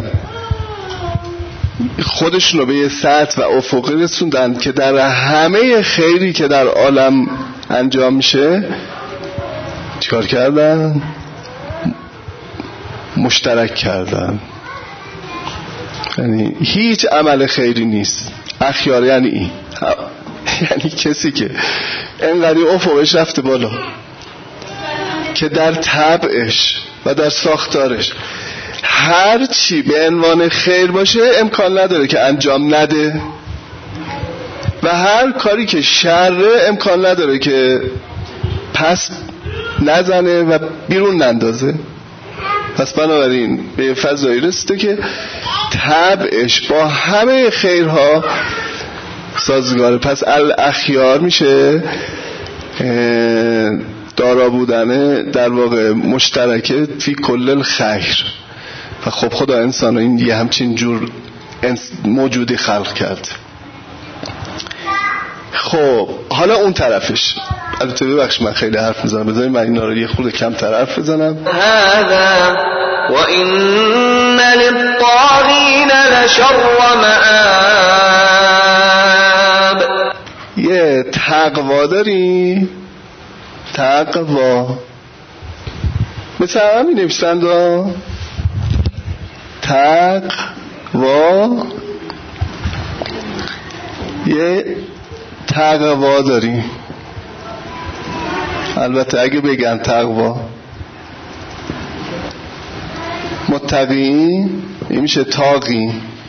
خودشون رو به یه سطح و افقی رسوندن که در همه خیری که در عالم انجام میشه چیکار کردن؟ مشترک کردن. یعنی هیچ عمل خیری نیست اخیار، یعنی این یعنی کسی که انقدر افقش رفته بالا که در طبعش و در ساختارش هر چی به عنوان خیر باشه امکان نداره که انجام نده و هر کاری که شره امکان نداره که پس نزنه و بیرون نندازه. پس بنابراین به فضایی رسیده که طبعش با همه خیرها سازگاره. پس الاخیار میشه دارا بودن در واقع مشترکه فی کل الخیر. و خب خدا انسان این یه همچین جور موجودی خلق کرد. خب حالا اون طرفش، البته ببخش من خیلی حرف میزنم، بذارید من اینا رو یه خورده کمتر حرف بزنم. هذا و ان للطاغین لشر مآب. یه تقوا داری، تقوا مثل همین نوشتند ها، تقوا، یه تقوا داری. البته اگه بگن تقوا متقی، این میشه تاقی.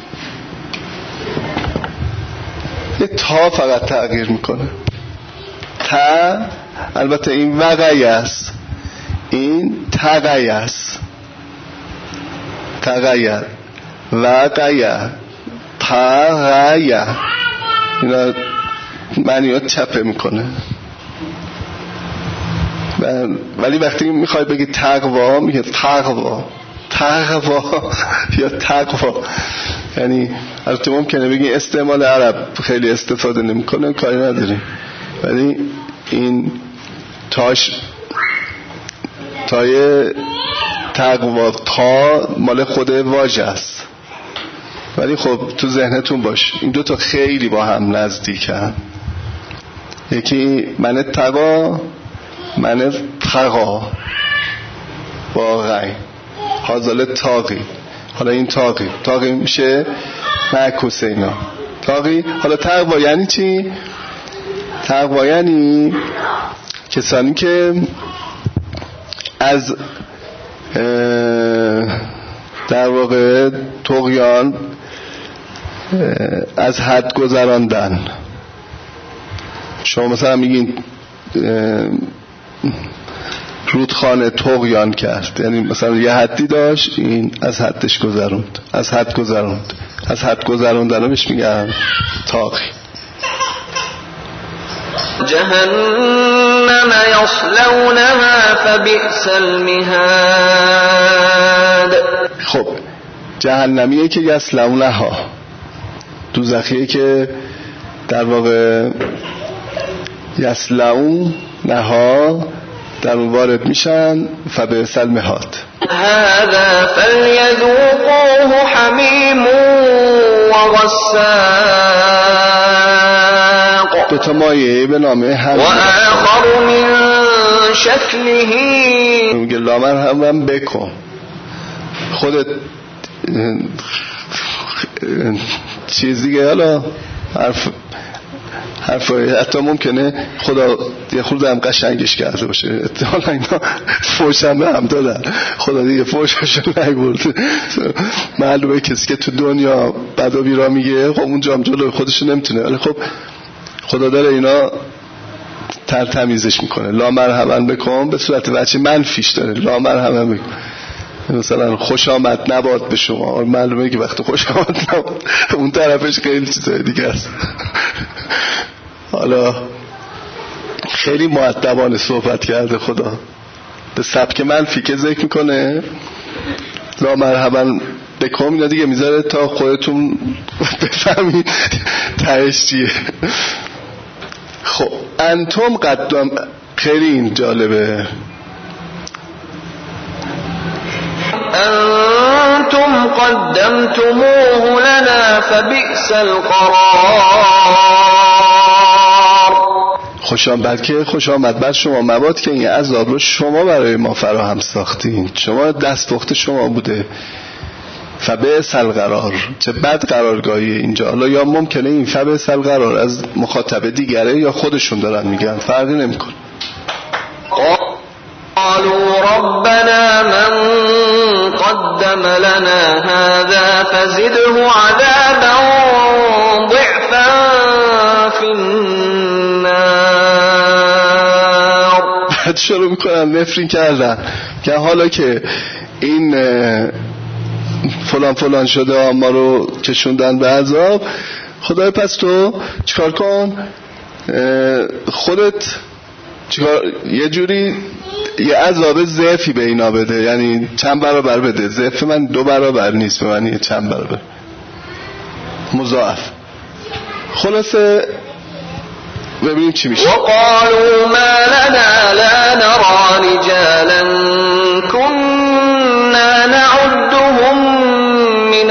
یه تا فقط تغییر میکنه. تا البته این وقعی است، این تقعی است. تقعی وقعی تقعی، اینا معنیات چپه میکنه. ولی وقتی میخوای بگی تقوا میگه تقوا، تقوا یا تقوا. یعنی البته ممکنه بگی استعمال عرب خیلی استفاده نمیکنه، کاری نداریم، ولی این تاش تای تقوا تا مال خود واژه است. ولی خب تو ذهنتون باش این دو تا خیلی با هم نزدیکن. یکی من تقوا، من تقا، واقعی حاضل تاقی. حالا این تاقی تاقی میشه معکوس اینا تاقی. حالا تقوا یعنی چی؟ تقوا یعنی کسانی که از در واقع طغیان از حد گذراندن. شما مثلا میگین رودخانه طغیان کرد، یعنی مثلا یه حدی داشت، این از حدش گذروند، از حد گذروند، از حد گذروندن بهش میگن طاغی. جهنم یصلونها فبئس المهاد. خب جهنمیه که یصلونها، دوزخیه که در واقع یصلونها در اون وارد میشن. فبئس المهاد. هذا فليذوقوه حمیم و غساق. دو تا مایه به نام حمیم و آخر من شکله. میگه لامر هم بکن خودت چیز دیگه. حالا حرف حرف حتی ممکنه خدا یه خورده هم قشنگش کرده باشه، حالا اینا فوش هم به هم دادن، خدا دیگه فوشش رو نگورد. معلومه کسی که تو دنیا بد و بیرا میگه خب اونجا هم جلوی خودش نمیتونه، ولی خب خدا داره اینا تر تمیزش میکنه. لا مرحبا بکن به صورت بچه منفیش داره، لا مرحبا بکن. مثلا خوش آمد نباد به شما، معلومه که وقتی خوش آمد نباد اون طرفش خیلی چیزای دیگه است. حالا خیلی مؤدبانه صحبت کرده خدا، به سبک منفی که ذکر میکنه لا مرحبا بکن، اینا دیگه میذاره تا خودتون بفهمی تهش چیه. خب انتم قدم، خیلی این جالبه، انتم قدمتموه لنا فبئس القرار. خوش آمد که خوش آمد بر شما مباد که این عذاب رو شما برای ما فراهم ساختین، شما دست پخت شما بوده. فبئس القرار، چه بد قرارگاهی اینجا. حالا یا ممکنه این فبئس القرار از مخاطب دیگره یا خودشون دارن میگن، فرقی نمیکنه. قالوا ربنا من قدم لنا هذا فزده عذابا ضعفا في النار. بعد شروع میکنن نفرین کردن که حالا که این فلان فلان شده ما رو کشوندن به عذاب، خدای پس تو چیکار کن، خودت چیکار، یه جوری یه عذاب ضعفی به اینا بده، یعنی چند برابر بده. ضعف من دو برابر نیست، به معنی چند برابر، مضاعف. خلاصه ببینیم چی میشه. وقالوا ما لنا لا نرى رجالا كنا نعدهم من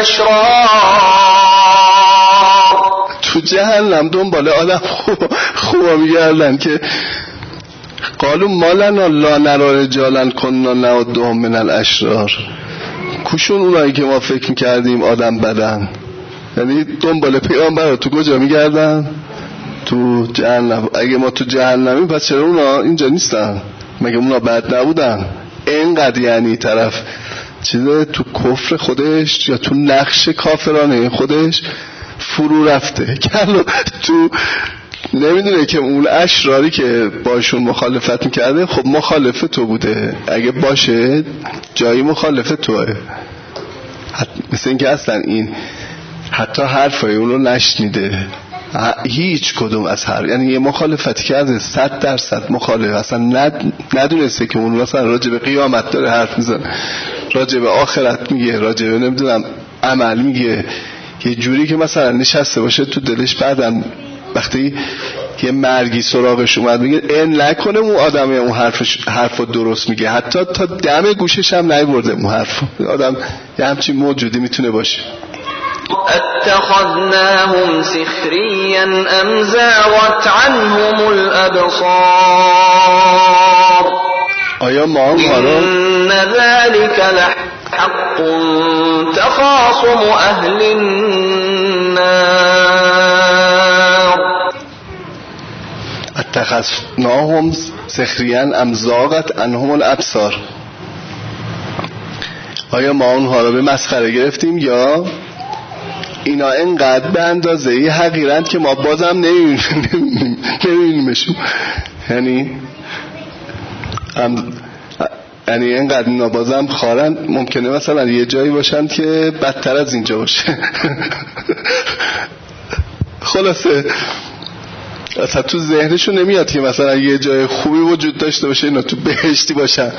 الاشرار. تو جهنم دنبال آدم خوب خوبا میگردن که قالوا ما لنا لا نرى رجالا كنا نعدهم من الاشرار. کوشون اونایی که ما فکر میکردیم آدم بدن، یعنی دنبال پیامبر تو کجا میگردن؟ تو جهنم. اگه ما تو جهنمیم پس چرا اونا اینجا نیستن؟ مگه اونا بد نبودن؟ اینقدر یعنی طرف چیزه تو کفر خودش یا تو نقش کافرانه خودش فرو رفته که تو نمیدونه که اون اشراری که باشون مخالفت میکرده خب مخالف تو بوده، اگه باشه جایی مخالف توه. مثل اینکه اصلا این حتی حرفای اون رو نشنیده، هیچ کدوم از هر، یعنی یه مخالفتی کرده صد درصد مخالف، اصلا ند... ندونسته که اون مثلا راجع به قیامت داره حرف میزنه، راجع به آخرت میگه، راجع به نمیدونم عمل میگه، یه جوری که مثلا نشسته باشه تو دلش بعدم وقتی یه مرگی سراغش اومد میگه این نکنه اون آدمه اون حرفش حرفو درست میگه، حتی تا دم گوشش هم نمیبرده اون حرفو. آدم یه همچین موجودی میتونه باشه. اتخذناهم سخريا ام زاغت عنهم الابصار. آیا ما اونها رو ان ذلك لحق تخاصم اهل النار. اتخذناهم سخريا ام زاغت عنهم الابصار. آیا ما اونها رو به مسخره گرفتیم یا اینا اینقدر به اندازه ای حقیرند که ما بازم نمیبینیمشون. یعنی هم یعنی اینقدر نابازم خارن ممکنه مثلا یه جایی باشن که بدتر از اینجا باشه. خلاصه اصلا تو ذهنشون نمیاد که مثلا یه جای خوبی وجود داشته باشه اینا تو بهشتی باشن.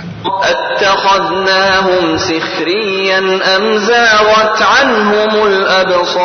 اتخذناهم سخريا ام زاغت عنهم الابصار.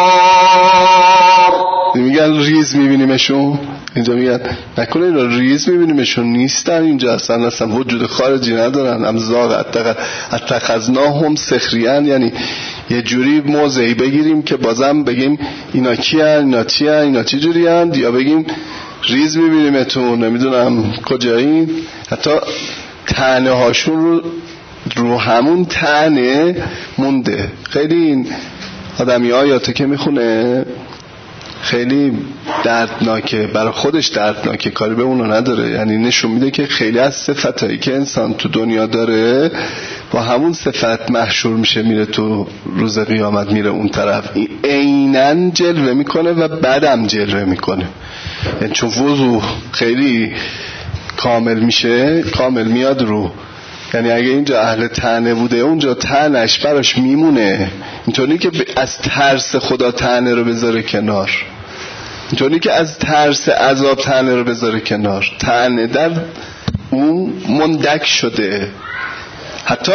میگن ریز میبینیمشون، اینجا میگن نکنه اینا ریز میبینیمشون نیستن اینجا، اصلا اصلا وجود خارجی ندارن. ام زاغت اتخذناهم سخريا یعنی یه جوری موضعی بگیریم که بازم بگیم اینا کی هن، اینا چی هن، اینا چی جوری هن، یا بگیم ریز میبینیمتون نمیدونم کجایی. حتی طعنه هاشون رو رو همون طعنه مونده. خیلی این آدمی آیاتو که میخونه خیلی دردناکه، برای خودش دردناکه، کاری به اونو نداره. یعنی نشون میده که خیلی از صفتایی که انسان تو دنیا داره با همون صفت محشور میشه، میره تو روز قیامت میره اون طرف، عیناً جلوه میکنه و بعدم جلوه میکنه. یعنی چون وضوح خیلی کامل میشه، کامل میاد رو. یعنی اگه اینجا اهل طعنه بوده اونجا طعنه‌اش براش میمونه، اینطوری که از ترس خدا طعنه رو بذاره کنار، اینطوری که از ترس عذاب طعنه رو بذاره کنار. طعنه در اون مندک شده، حتی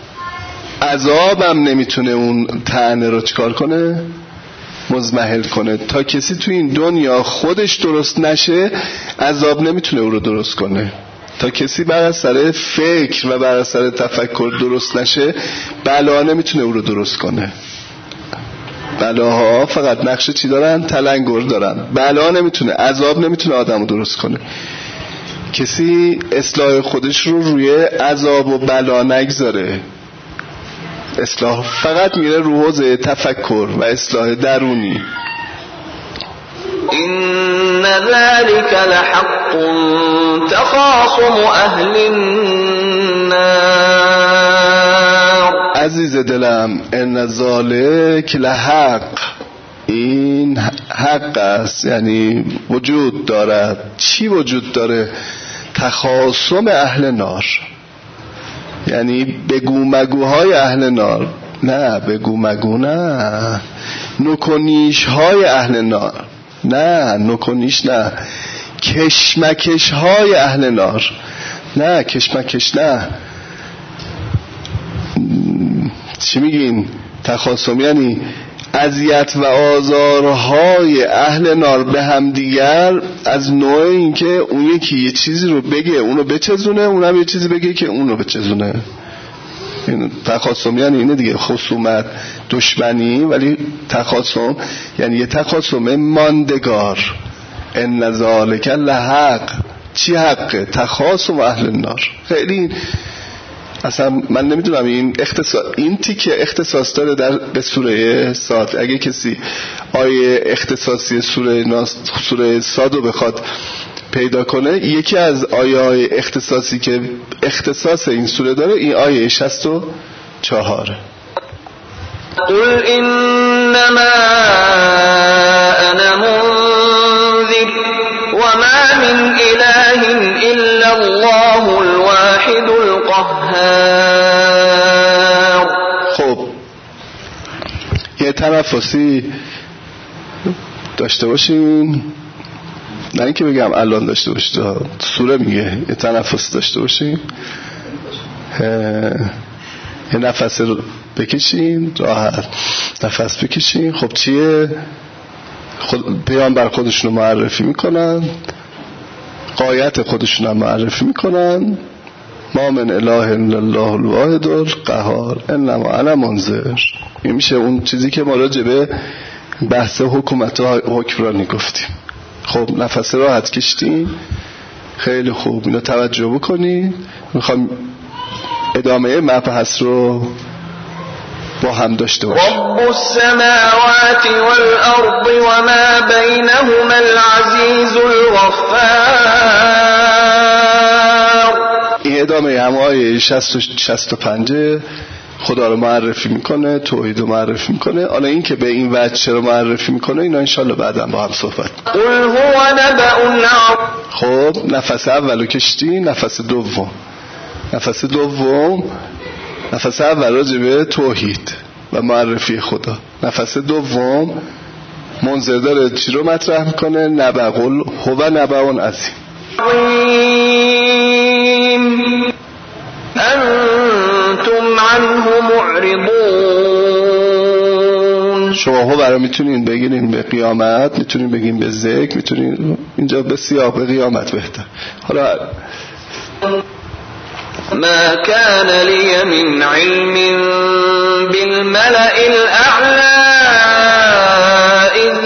عذابم نمیتونه اون طعنه رو چکار کنه، مزمحل کنه. تا کسی تو این دنیا خودش درست نشه عذاب نمیتونه او رو درست کنه. تا کسی بر اثر فکر و بر اثر تفکر درست نشه بلا نمیتونه او رو درست کنه. بلاها فقط نقش چی دارن؟ تلنگر دارن. بلا نمیتونه، عذاب نمیتونه آدم رو درست کنه. کسی اصلاح خودش رو روی عذاب و بلا نگذاره. اصلاح فقط میره رو حوزه تفکر و اصلاح درونی. إن ذلك لحق تخاصم أهل النار. عزیز دلم ان ذلک لحق، این حق است، یعنی وجود دارد. چی وجود داره؟ تخاصم اهل نار، یعنی بگو مگوهای اهل نار. نه بگو مگو، نه نکنیش های اهل نار، نه نکنیش، نه کشمکش های اهل نار، نه کشمکش، نه. چی میگین؟ تخاصم یعنی اذیت و آزارهای اهل نار به هم دیگر، از نوع این که اون یکی یه چیزی رو بگه اونو بچزونه، اونم یه چیزی بگه که اونو بچزونه. این تخاصم یعنی اینه دیگه، خصومت، دشمنی، ولی تخاصم یعنی یه تخاصم ماندگار. ان ذالک لحق. چی حقه؟ تخاصم اهل النار. خیلی اصلا من نمیدونم این اختصاص، این تیکه اختصاص داره در به سوره صاد. اگه کسی آیه اختصاصی سوره ناس سوره صاد رو بخواد پیدا کنه، یکی از آیه های اختصاصی که اختصاص این سوره داره این آیه شصت و چهار. قل انما انا منذر وما من اله الا الله الواحد القهار. خب یه تنفسی داشته باشین، نه اینکه بگم الان داشته باشید، سوره میگه یه تنفس داشته باشین، یه نفس رو بکشین، راحت نفس بکشین. خب چیه؟ خود پیامبر خودشون رو معرفی میکنن، غایت خودشون رو معرفی میکنن. ما من اله الا الله الواحد القهار انما انا منذر. این میشه اون چیزی که ما راجع به بحث حکومت و حکمرانی گفتیم. خب نفس راحت کشتین، خیلی خوب، اینو توجه بکنید. میخوام ادامه مبحث رو با هم داشته باشیم. رب السماوات والارض وما بینهما العزیز الغفار. این ادامه هم آیه شصت و پنج خدا رو معرفی میکنه، توحید رو معرفی میکنه. حالا این که به این وجه چرا معرفی میکنه اینا انشالله بعدا با هم صحبت. قل هو نبأ عظیم. خب نفس اولو کشتی، نفس دوم نفس دوم نفس اول راجع به توحید و معرفی خدا، نفس دوم منذر داره چی رو مطرح میکنه؟ نبأ. قل هو نبأ عظیم. انتم عنه معرضون. شما هو برای میتونین بگین به قیامت، میتونین بگین به ذکر، میتونین اینجا به سیاق قیامت بهتر. حالا ما كان لي من علم بالملأ الأعلى إذ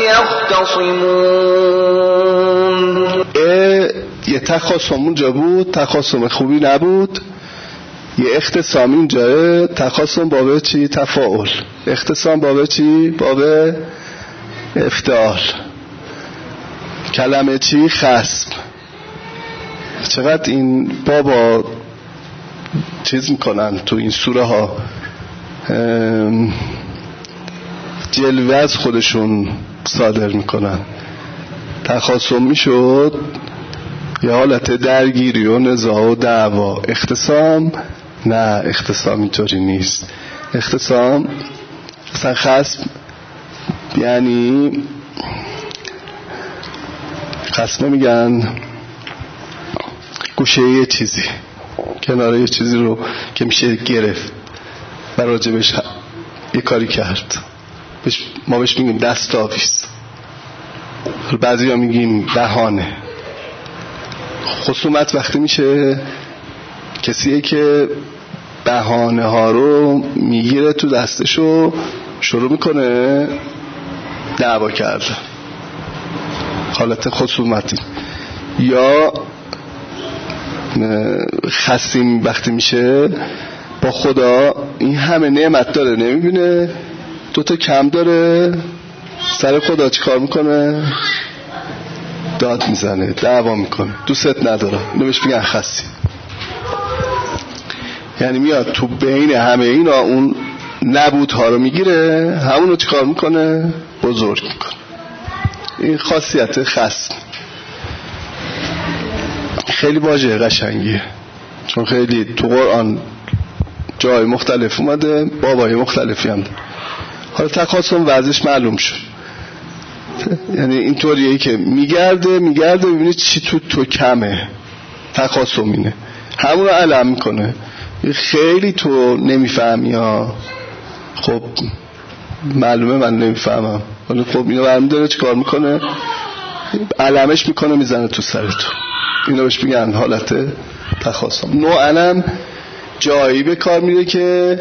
يختصمون. یه تخاصم اونجا بود، تخاصم خوبی نبود. یه اختصام اینجا، تخاصم بابه چی؟ تفاعل. اختصام بابه چی؟ بابه افتعال. کلمه چی؟ خصم. چقدر این بابا چیز میکنن تو این سوره ها، جلوه از خودشون صادر میکنن. تخاصم میشد یه حالت درگیری و نزاع و دعوا. اختصام نه، اختصام اینطوری نیست. اختصام مثلا خصم یعنی خصم میگن گوشه یه چیزی، کناره یه چیزی رو که میشه گرفت و راجبش یه کاری کرد، ما بهش میگیم دستاویز. بعضی ها میگیم بهانه. خصومت وقتی میشه کسیه که بهانه ها رو میگیره تو دستش و شروع میکنه دعوا کرده، حالت خصومتی. یا خصیم وقتی میشه با خدا، این همه نعمت داره نمیبینه، دوتا کم داره، سر خدا چی کار میکنه؟ داد میزنه، دعوا میکنه، دوست نداره. اینو بهش میگن خصیم. یعنی میاد تو بین همه اینا اون نبودها رو میگیره، همون رو چی کار میکنه؟ بزرگ میکنه. این خاصیت خصم. خیلی واژه قشنگیه، چون خیلی تو قرآن جای مختلف اومده، بابای مختلفی هم داره. حالا تخاصم وضعش معلوم شد. یعنی اینطوریه که میگرده میگرده ببینید چی تو تو کمه. تخاصم اینه، همون رو علم میکنه. خیلی تو نمیفهمی ها، خب معلومه من نمیفهمم، ولی خب اینو برمی داره چی کار میکنه؟ علمش میکنه میزنه تو سر تو. اینو بهش میگن حالت تخاصم. نوع علم جایی به کار میره که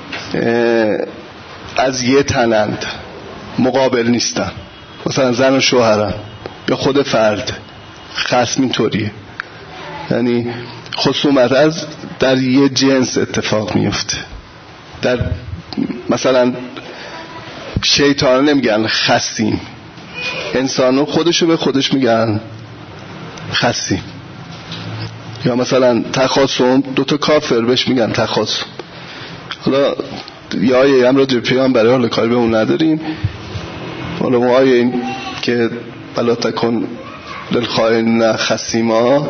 از یه تنند، مقابل نیستن، مثلا زن و شوهرن یا خود فرد. خصم اینطوریه، یعنی خصومت از در یه جنس اتفاق میفته. در مثلا شیطان نمیگن خصیم، انسانو خودشو به خودش میگن خصیم. یا مثلا تخاصم، دوتا کافر بهش میگن تخاصم. حالا یه آیه هم راجع به پیامبر، حالا کاری به اون نداریم. حالا اون آیه این که بلا تکن للخائنین خصیما،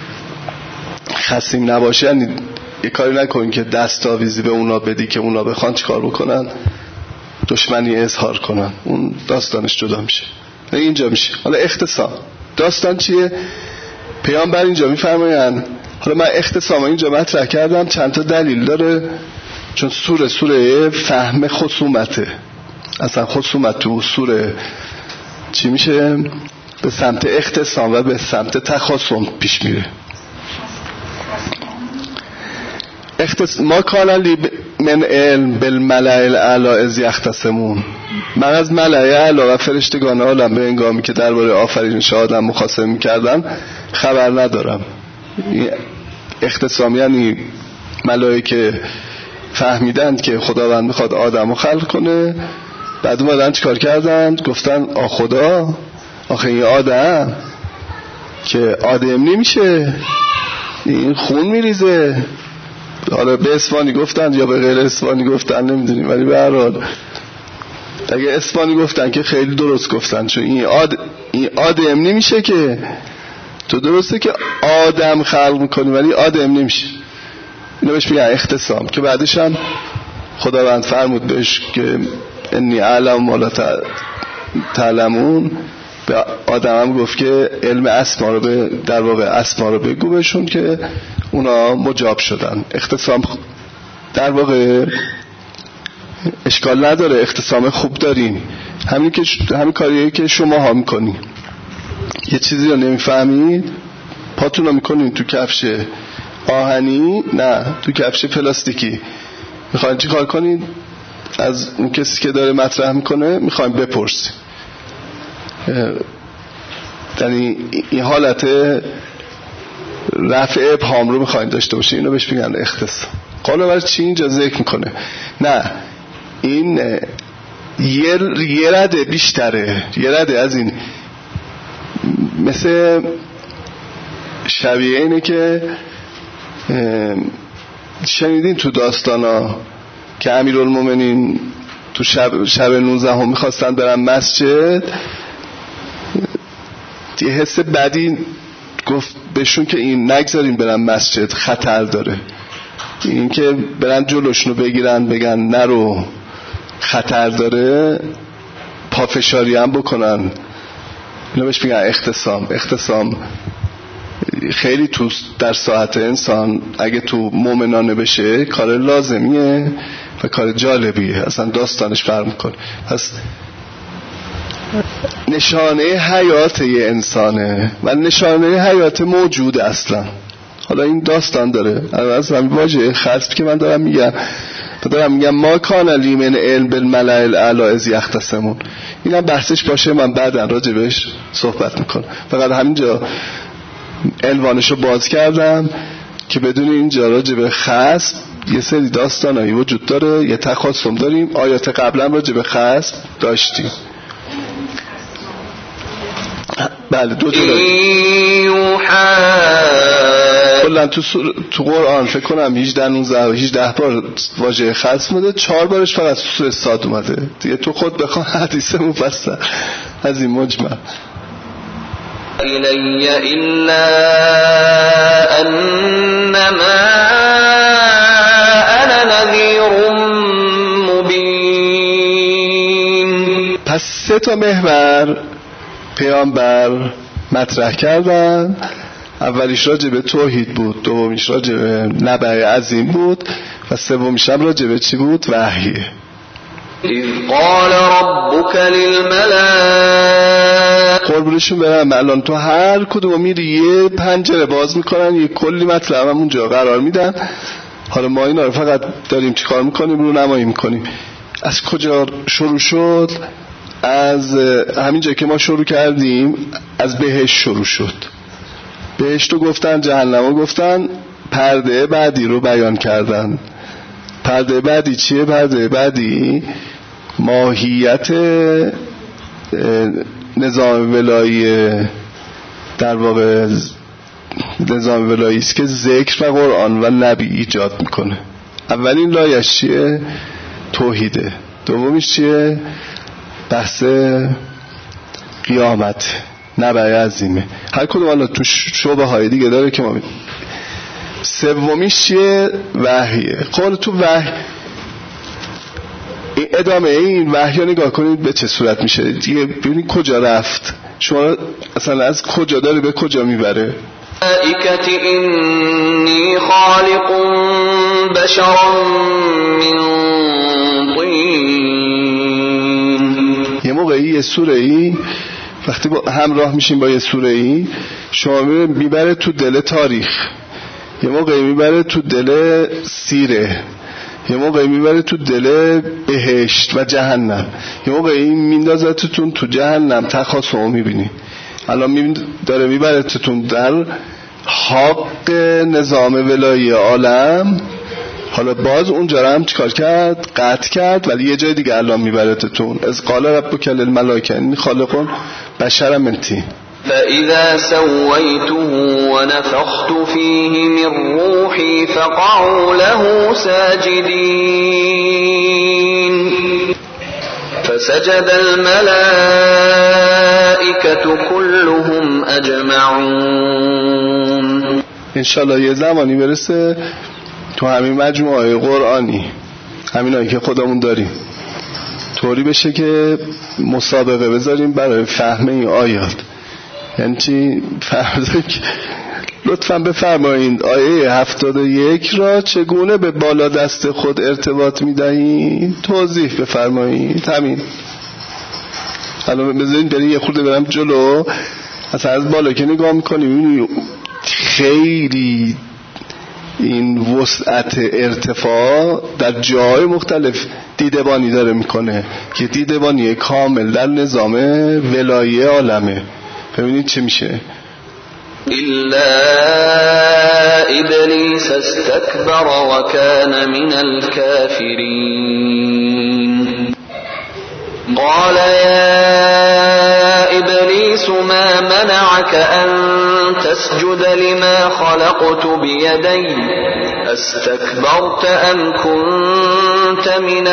خصیم نباشه یعنی یه کاری نکنین که دستاویزی به اونا بدی که اونا بخوان چی کار بکنن، دشمنی اظهار کنن. اون داستانش جدا میشه، اینجا میشه. حالا اختصام داستان چیه؟ پیامبر اینجا میفرماین، حالا من اختصام اینجا مطرح کردم، چند تا دلیل داره، چون سوره سوره فهم خصومته. اصلا خصومت تو سوره چی میشه؟ به سمت اختصام و به سمت تخاصم پیش میره. اختص... ما کان لی من علم بالملأ الاعلی اذ یختصمون. من از ملأ اعلی و فرشتگان عالم به هنگامی که درباره آفرینش آدم مخاصمه می‌کردن خبر ندارم. اختصام یعنی ملائکه فهمیدند که خداوند میخواد آدمو خلق کنه، بعد اومدن چیکار کردن؟ گفتن آ خدا، آخه این آدم که آدم نمیشه، این خون میریزه، حالا به اسپانی گفتن یا به غیر اسپانی گفتن نمیدونیم، ولی به هر حال اگه اسپانی گفتن که خیلی درست گفتن، چون این آد... این آدم نمیشه که تو درسته که آدم خلق میکنی ولی آدم نمیشه. اینو بهش میگن اختصام که بعدش هم خداوند فرمود بهش که انی اعلم ما لا تعلمون. به آدم هم گفت که علم اسما رو به در واقع اسما رو بگو بهشون که اونا مجاب شدن. اختصام در واقع اشکال نداره، اختصام خوب داریم، همین که همین کاریه که شما ها میکنی. یه چیزی رو نمیفهمید پاتون رو میکنین تو کفش آهنی، نه تو کفش پلاستیکی. میخواین چی کار کنین؟ از اون کسی که داره مطرح میکنه میخواین بپرسین. یعنی این حالت رفع ابهام رو میخواین داشته باشین. اینو بهش میگن اختصام. قالا برای چی اینجا ذکر میکنه؟ نه این یه, یه رده بیشتره، یه رده از این. مثل شبیه اینه که شنیدین تو داستانا که امیرالمومنین تو شب شب نوزده هم میخواستن برن مسجد، یه حس بدی گفت بهشون که این نگذارین برن مسجد، خطر داره. این که برن جلوشونو بگیرن بگن نرو خطر داره، پافشاری هم بکنن. اینو بهش میگن اختصام. اختصام خیلی تو در ساعت انسان اگه تو مومنانه بشه کار لازمیه و کار جالبیه، اصلا داستانش فرق میکنه. پس نشانه حیات یه انسانه و نشانه حیات موجود اصلا. حالا این داستان داره از همین واژه خصف که من دارم میگم دارم میگم ما کان لی من علم بالملأ الاعلی اذ یختصمون. اینم بحثش باشه، من بعداً راجبش صحبت میکنم. فقط همینجا عنوانشو باز کردم که بدون اینجا راجب خصم یه سری داستانایی وجود داره، یه تخاصم داریم. آیات قبلا راجب خصم داشتیم. بله دو تا کلا تو سور... تو قرآن فکر کنم هجده نوزده و هجده بار واژه خصم بوده، چهار بارش فقط تو سوره صاد اومده. دیگه تو خود بخواه حدیث مفصل از این مجمع. إلي إلا أنما أنا نذير مبين. پس سه تا محور پیامبر مطرح کردن. اولیش راجع به توحید بود، دومیش راجع به نبع عظیم بود و سومیش هم راجع به چی بود؟ وحیه. إذ قال ربك للملائكة، قربونشون برم الان تو هر کدوم میری یه پنجره باز میکنن، یه کلی مطلب هم اونجا قرار میدن. حالا ما اینا رو فقط داریم چی کار میکنیم؟ رو نمایی میکنیم. از کجا شروع شد؟ از همین جایی که ما شروع کردیم، از بهشت شروع شد. بهشت رو گفتن، جهنم رو گفتن، پرده بعدی رو بیان کردن. پرده بعدی چیه؟ پرده بعدی ماهیت نظام ولایی، در واقع نظام ولایی است که ذکر و قرآن و نبی ایجاد میکنه. اولین لایش چیه؟ توحیده. دومیش چیه؟ بحث قیامت، نبع عظیمه. هر کدوم الان تو شعبه های دیگه داره که ما میدونیم. سومیش چیه؟ وحیه. قول تو وحی، این ادامه این وحی رو نگاه کنید به چه صورت میشه دیگه. ببینید کجا رفت، شما اصلا از کجا داره به کجا میبره. ملائکت انی خالق بشرا من طین. یه موقعی یه سوره ای وقتی با همراه میشیم با یه سوره ای، شما میبره تو دل تاریخ، یه موقعی میبره تو دل سیره، یه موقعی میبره تو دل بهشت و جهنم، یه موقعی میندازتتون تو جهنم تخاصم میبینی. الان می داره میبره تتون در حق نظام ولایی عالم. حالا باز اونجا هم چیکار کرد؟ قطع کرد، ولی یه جای دیگه الان میبره تتون. از قال ربک للملائکه انی خالق بشرا من طین. فإذا سويته ونفخت فيه من روحي فقعوا له ساجدين فسجد الملائكة كلهم أجمعون. انشالله یه زمانی برسه تو همین مجموعه قرآنی همینایی که خودمون داریم طوری بشه که مسابقه بذاریم برای فهم این آیات. یعنی چی؟ فرض لطفاً بفرمایید آیه هفتاد و یک را چگونه به بالا دست خود ارتباط میدهید توضیح بفرمایید. همین الان بذارید بریم یه خورده برم جلو. اصلا از بالا که نگاه میکنیم خیلی این وسعت ارتفاع در جای مختلف دیدبانی داره میکنه که دیدبانی کامل در نظام ولایه عالمه. ببینید چه میشه. إلا إبليس استكبر وكان من الكافرين قال يا إبليس ما منعك أن تسجد لما خلقت بيدي استكبرت أم كنت من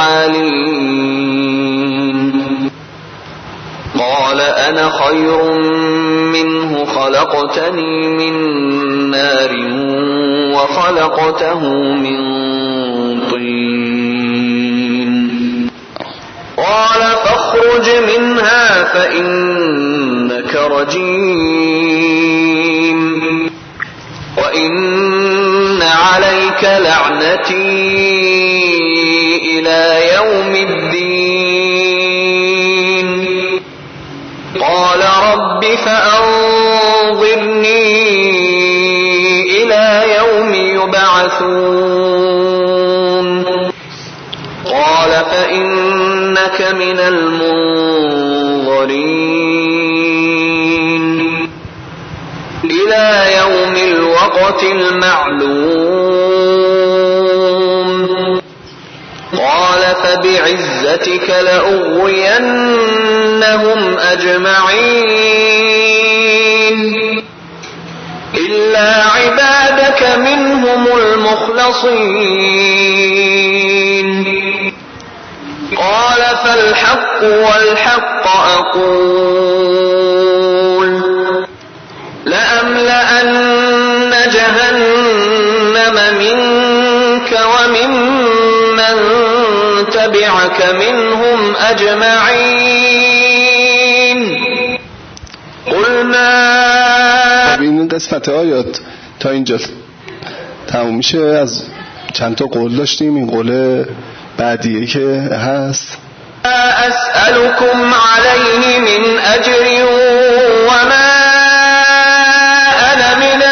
العالين قال أنا خير منه خلقتني من نار وخلقته من طين قال فاخرج منها فإنك رجيم وإن عليك لعنتي إلى يوم الدين قال رب فأنظرني إلى يوم يبعثون قال فإنك من المنظرين إلى يوم الوقت المعلوم قال فبعزتك لأغوينهم أجمعين إلا عبادك منهم المخلصين قال فالحق والحق أقول لأملأن جهنم منك ومن من تبعك منهم أجمعين قل ما. این قسمت آیات تا اینجا تموم میشه. از چند تا قول داشتیم. این قول بعدیه که هست أسألكم عليه من أجر وما أنا من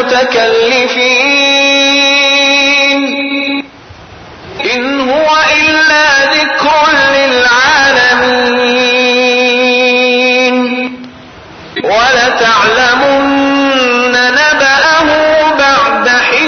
المتكلفين إن هو إلا ذكر للعالمين ولتعلمن نبأه بعد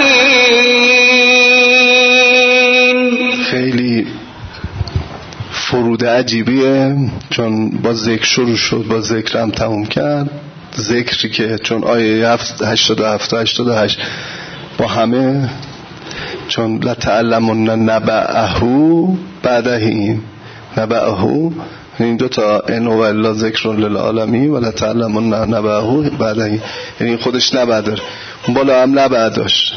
حين. خیلی فرود عجیبیه چون با ذکر شروع شد با ذکر هم تموم کرد. ذکری که چون آیه هشتاد و هفت و هشتاد و هشت با همه چون لتعلمن نبأه بعدهی نبأه این دو تا ان و الا ذکر للعالمین و لتعلمن نبأه بعدهی یعنی خودش نبأ داره اون بالا هم نبأ داشت.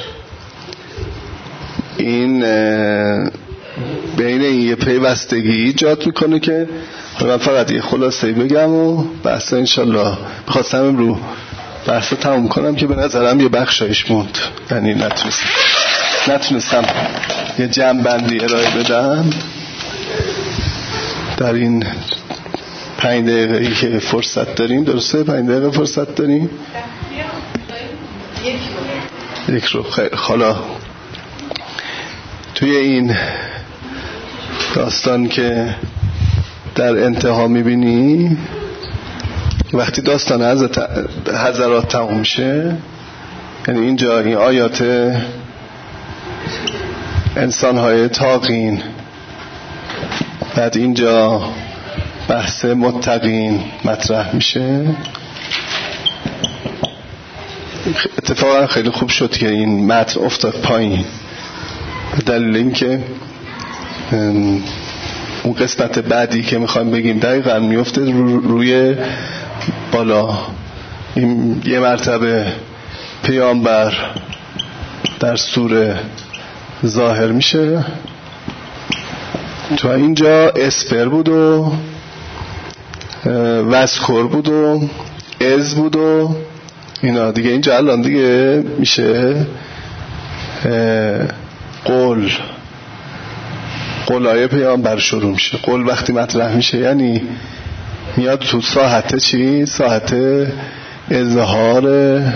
این بین این یه پیوستگی ایجاد میکنه که من فقط یه خلاصه‌ای بگم و بحث انشالله بخواستم امرو بحث رو تموم کنم که به نظرم یه بخشایش موند. یعنی نتونستم نتونستم یه جمع بندی ارائه بدم در این پنج دقیقه‌ای که فرصت داریم. درسته؟ پنج دقیقه فرصت داریم. یک رو خیلی حالا توی این داستان که در انتها میبینی وقتی داستان حضرات تموم میشه یعنی اینجا این آیات انسانهای تاقین بعد اینجا بحث متقین مطرح میشه اتفاقا خیلی خوب شد که این متن افتاد پایین، دلیل این که اون قسمت بعدی که میخوایم بگیم دقیقا میفته رو روی بالا. این یه مرتبه پیامبر در سوره ظاهر میشه، تو اینجا اسپر بود و وذکر بود و از بود و اینا دیگه. اینجا الان دیگه میشه قول، قولای پیامبر شروع میشه. قول وقتی مطرح میشه یعنی میاد تو ساحت چی؟ ساحت اظهار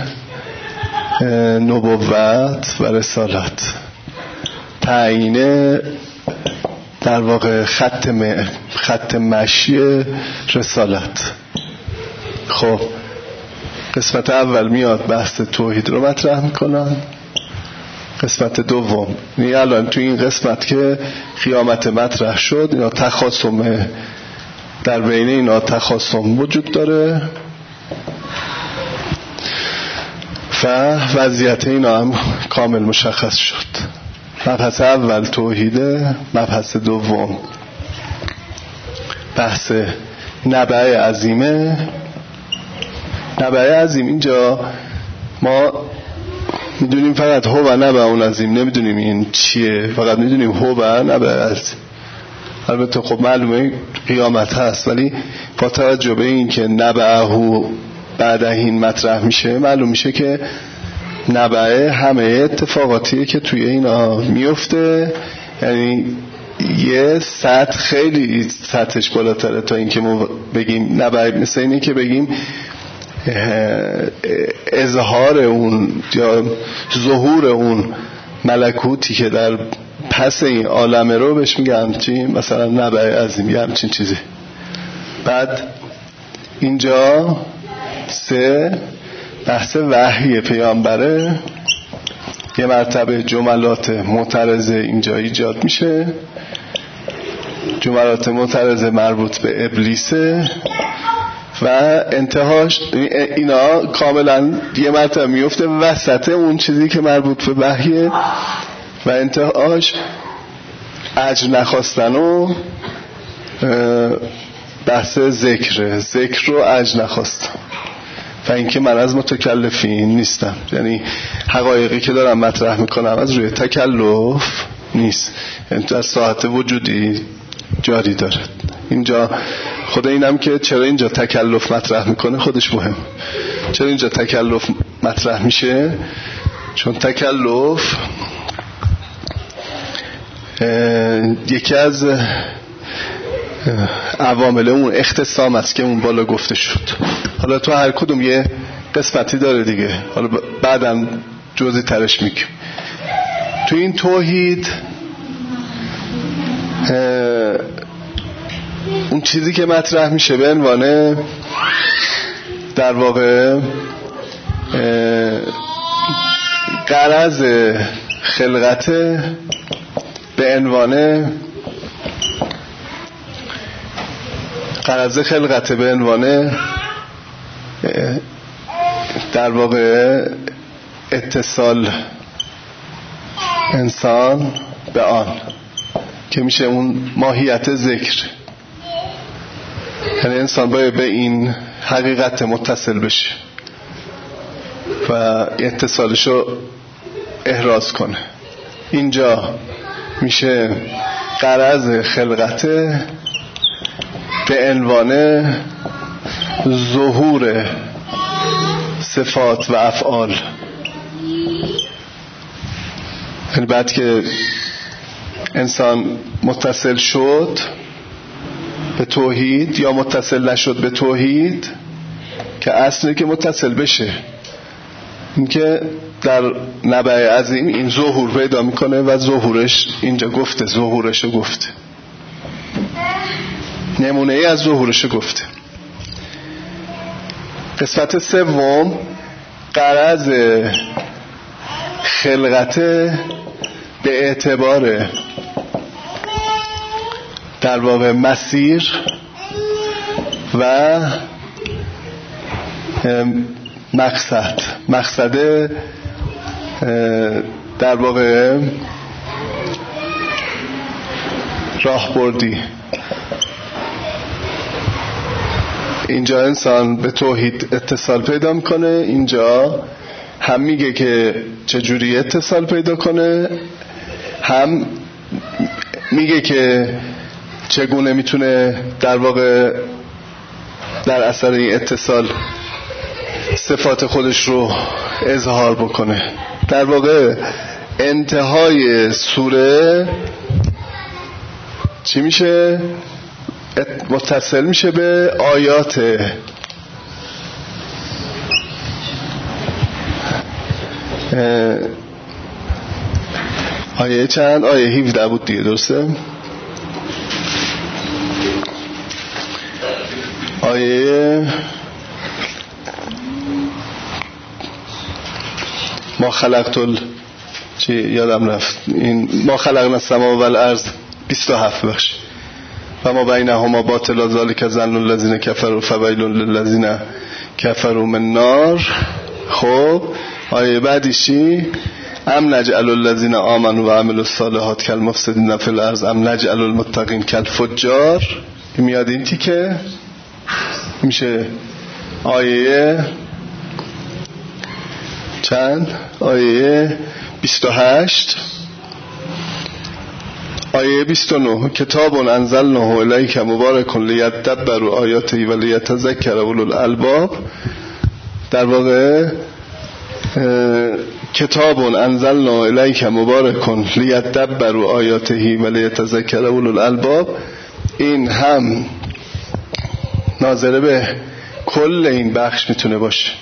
نبوت و رسالت، تعیین در واقع خط م... خط مشی رسالت. خب قسمت اول میاد بحث توحید رو مطرح میکنن، قسمت دوم یعنی الان تو این قسمت که قیامت مطرح شد، اینا تخاصم، در بین اینا تخاصم وجود داره و وضعیت اینا هم کامل مشخص شد. مبحث اول توحیده، مبحث دوم بحث نبع عظیمه. نبع عظیم اینجا ما میدونیم فقط هو و نبع اون عظیم، نمیدونیم این چیه، فقط میدونیم هو و نبع عظیم. البته خب معلومه قیامت هست، ولی با توجه به این که نبعهو بعد این مطرح میشه، معلوم میشه که نبعه همه اتفاقاتیه که توی اینا میفته، یعنی یه سطح خیلی سطحش بالاتره تا این که ما بگیم نبعه. مثل اینه که بگیم اظهار اون یا ظهور اون ملکوتی که در پس این عالمه رو بهش میگن چی؟ مثلا نبع عظیم یا همچین چیزی. بعد اینجا سه بحث وحی پیامبره، یه مرتبه جملات معترضه اینجا ایجاد میشه، جملات معترضه مربوط به ابلیسه و انتهاش اینا کاملا یه مرتبه میفته وسط اون چیزی که مربوط به وحیه و انتهاش اجر نخواستن و بحث ذکره، ذکر رو اجر نخواستن و اینکه من از متکلفین نیستم، یعنی حقایقی که دارم مطرح میکنم از روی تکلف نیست، یعنی در ساحت وجودی جاری دارد. اینجا خود اینم که چرا اینجا تکلف مطرح میکنه خودش مهم. چرا اینجا تکلف مطرح میشه؟ چون تکلف یکی از عوامل اون اختصام است که اون بالا گفته شد. حالا تو هر کدوم یه قسمتی داره دیگه، حالا بعداً جزئی ترش میگم. تو این توحید اون چیزی که مطرح میشه به عنوان در واقع غرض خلقت، به عنوان غرض خلقت به عنوان در واقع اتصال انسان به آن که میشه اون ماهیت ذکر، یعنی انسان باید به این حقیقت متصل بشه و اتصالشو احراز کنه. اینجا میشه غرض خلقت به عنوان ظهور صفات و افعال، یعنی بعد که انسان متصل شد به توحید یا متصل نشد به توحید، که اصلی که متصل بشه این که در نبع عظیم این ظهور پیدا میکنه و ظهورش اینجا گفته، ظهورشو گفته، نمونه ای از ظهورشو گفته. قسمت سوم غرض خلقت به اعتبار در واقع مسیر و مقصد مقصد در واقع راهبردی. اینجا انسان به توحید اتصال پیدا میکنه، اینجا هم میگه که چجوری اتصال پیدا کنه، هم میگه که چگونه میتونه در واقع در اثر این اتصال صفات خودش رو اظهار بکنه. در واقع انتهای سوره چی میشه؟ متصل میشه به آیات آیه چند؟ آیه هفده بود دیگه، درسته؟ آیه ما خلقت ال چی یادم رفت، این ما خلقنا السماء والارض بیست و هفت بخش و ما بینهما باطل ذلک ظن الذین کفروا فویل للذین کفروا من نار. خب آیه بعدیش چی؟ ام نجعل الذین آمنوا و عملوا الصالحات کالمفسدین فی الارض ام نجعل المتقین کالفجار. میاد این تیکه میشه آیه چند؟ آیه بیست و هشت. آیه بیست و نه کتاب انزلناه الیک مبارک لیدبروا آیاته و لیتذکر اولو الالباب. در واقع کتاب انزلناه الیک مبارک لیدبروا آیاته و لیتذکر اولو الالباب، این هم ناظره به کل این بخش میتونه باشه.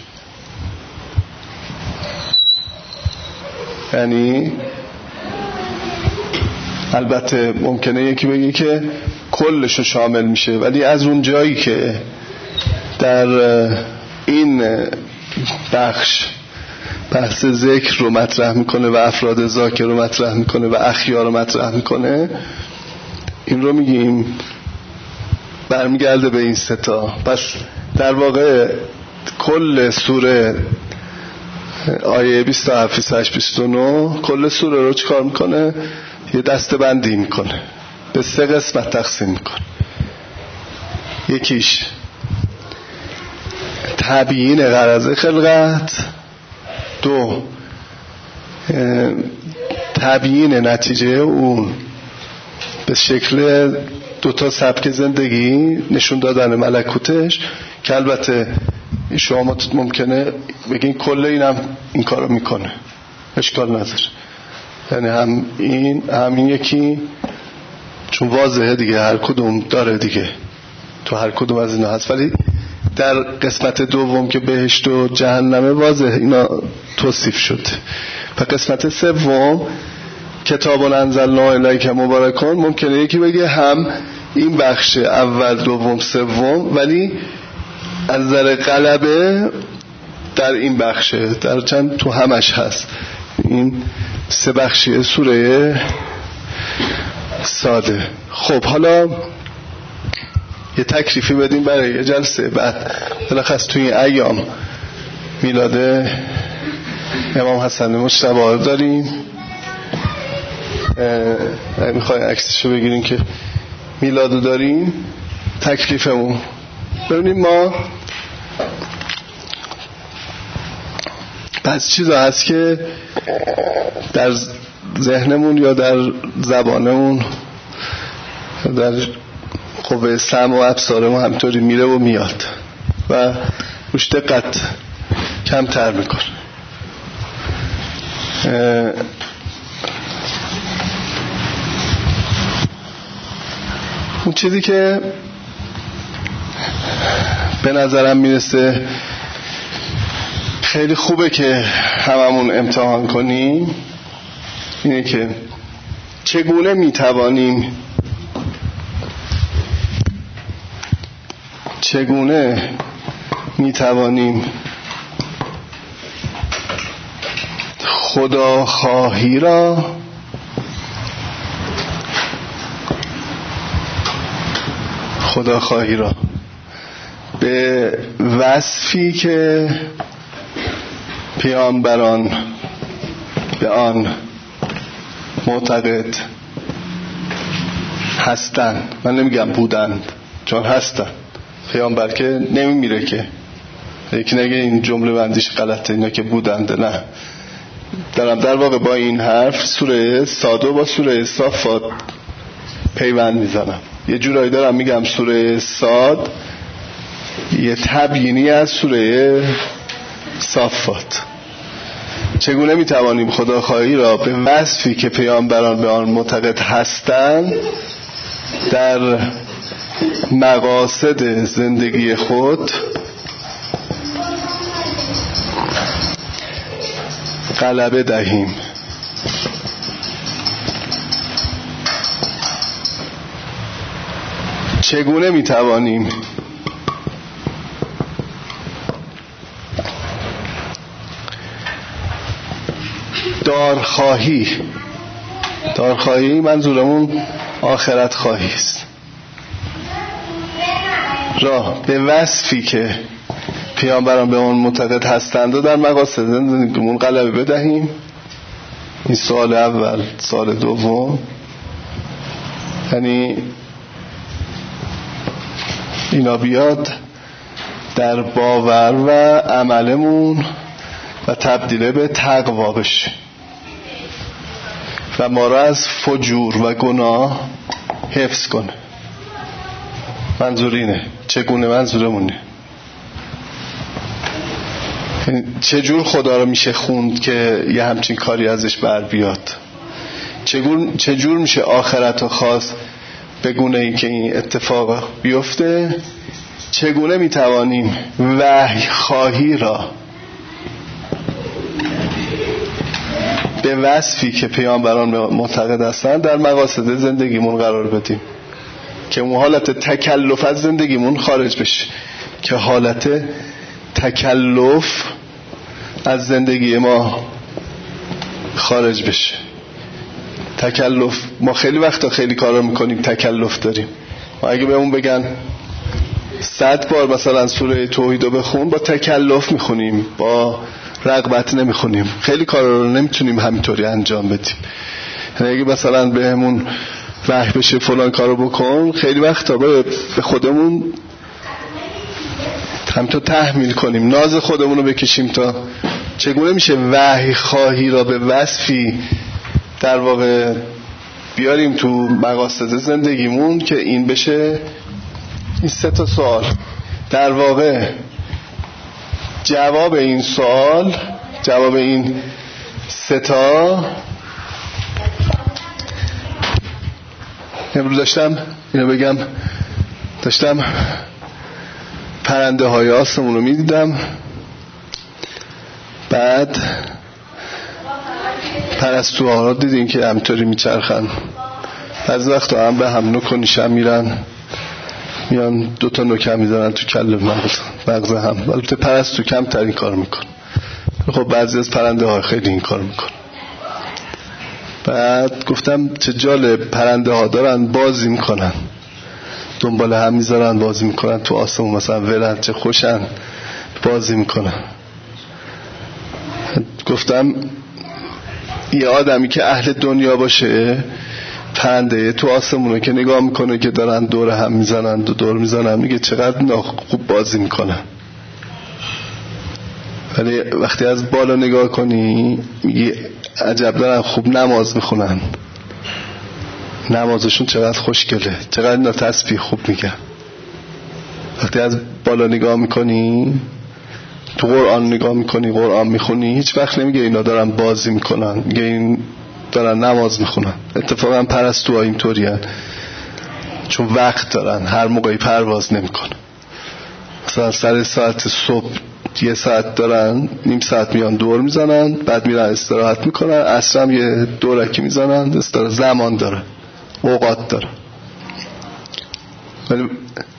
یعنی البته ممکنه یکی بگه که کلشو شامل میشه، ولی از اون جایی که در این بخش بحث ذکر رو مطرح میکنه و افراد ذاکر رو مطرح میکنه و اخیار رو مطرح میکنه، این رو میگیم برمیگرده به این ستا. پس در واقع کل سوره آیه بیست و هفت بیست و هشت بیست و نه کل سوره رو چیکار میکنه؟ یه دسته بندی میکنه، به سه قسمت تقسیم میکنه. یکیش تبیین غرض خلقت، دو تبیین نتیجه اون به شکل دوتا سبک زندگی، نشون دادن ملکوتش، که البته شما ممکنه بگین کل اینم این کارو میکنه، اشکال نداره. یعنی هم این هم این یکی، چون واضحه دیگه هر کدوم داره دیگه، تو هر کدوم از اینا هست. ولی در قسمت دوم که بهشت و جهنمه واضح اینا توصیف شد. و قسمت سوم کتاب انزلناه الیک مبارک، ممکنه یکی بگه هم این بخش اول دوم سوم، ولی از نظر غلبه در این بخشه، در چند تو همش هست. این سه بخشی سوره ساده. خب حالا یه تکلیفی بدیم برای یه جلسه بعد. بالاخص توی این ایام میلاده امام حسن مجتبی داریم، میخواین عکسشو بگیریم که میلادو داریم. تکلیفمون ببینیم، ما بعضی چیزا هست که در ذهنمون یا در زبانمون در قوه سمع و ابصارمون همطوری میره و میاد و روش دقت کمتر میکنه. اون چیزی که به نظرم میرسه خیلی خوبه که هممون امتحان کنیم اینه که چگونه میتوانیم چگونه میتوانیم خداخواهی را خداخواهی را به وصفی که پیامبران به آن معتقد هستند. من نمیگم بودند، چون هستند. پیامبر که نمیمیره که. یکی نگه این جمله بندیش غلطه، اینا که بودند. نه، دارم در واقع با این حرف سوره صاد با سوره صافات پیوند میزنم. یه جورایی دارم میگم سوره صاد یه تبیینی از سوره صافات. چگونه میتوانیم خداخواهی را به وصفی که پیامبران به آن معتقد هستند در مقاصد زندگی خود غلبه دهیم؟ چگونه میتوانیم دارخواهی دارخواهی منظورمون آخرت خواهی است را به وصفی که پیامبران به اون معتقد هستند و در مقاصد زندگیمون غلبه بدهیم؟ این سوال اول. سوال دوم، یعنی اینا بیاد در باور و عملمون و تبدیل به تقوا بشه و ما را از فجور و گناه حفظ کنه. منظور اینه. چگونه منظورمونه؟ چجور خدا رو میشه خوند که یه همچین کاری ازش بر بیاد؟ چجور, چجور میشه آخرت خاص بگونه این که این اتفاق بیفته؟ چگونه میتوانیم وحی خواهی را به وصفی که پیامبران معتقد هستند در مقاصد زندگیمون قرار بدیم که اون حالت تکلف از زندگیمون خارج بشه، که حالت تکلف از زندگی ما خارج بشه. تکلف، ما خیلی وقتا خیلی کارا میکنیم تکلف داریم. ما اگه بهمون بگن صد بار مثلا سوره توحید رو بخون، با تکلف میخونیم، با رغبت نمیخونیم. خیلی کارا رو نمیتونیم همینطوری انجام بدیم. یعنی اگه مثلا بهمون وحی بشه فلان کارو بکن، خیلی وقتا به خودمون همینطور تحمیل کنیم، ناز خودمون رو بکشیم تا چگونه میشه وحی خواهی را به وصفی در واقع بیاریم تو مقاصد زندگیمون که این بشه. این سه تا سوال در واقع جواب این سوال، جواب این سه تا. امروز داشتم اینو بگم، داشتم پرنده های آسمون رو میدیدم، بعد پرستوها رو دیدیم که همینطوری میچرخن، از وقت هم به هم نکنیشم میرن، میان دوتا نوکم میزنن تو کل مغز مغز هم. البته پرستو کمتر این کار میکن، خب بعضی از پرنده ها خیلی این کار میکن. بعد گفتم چه جالب، پرنده ها دارن بازی میکنن، دنبال هم میذارن بازی میکنن تو آسمون، مثلا ولن، چه خوشن بازی میکنن. گفتم یه آدمی که اهل دنیا باشه، پرنده تو آسمونه که نگاه میکنه که دارن دور هم میزنن، دو دور میزنن، میگه چقدر خوب بازی میکنن. ولی وقتی از بالا نگاه کنی میگه عجب دارن خوب نماز میخونن، نمازشون چقدر خوشگله، چقدر اینا تسبیح خوب میگن. وقتی از بالا نگاه میکنی، تو قرآن نگاه میکنی، قرآن میخونی، هیچ وقت نمیگه اینا دارن بازی میکنن، میگه این دارن نماز میخونن. اتفاقا پرستوها اینطوری هن، چون وقت دارن، هر موقعی پرواز نمیکنن. مثلا سر ساعت صبح یه ساعت دارن، نیم ساعت میان دور میزنن، بعد میرن استراحت میکنن، عصر هم یه دورکی میزنن، استراحت. زمان داره، اوقات داره. ولی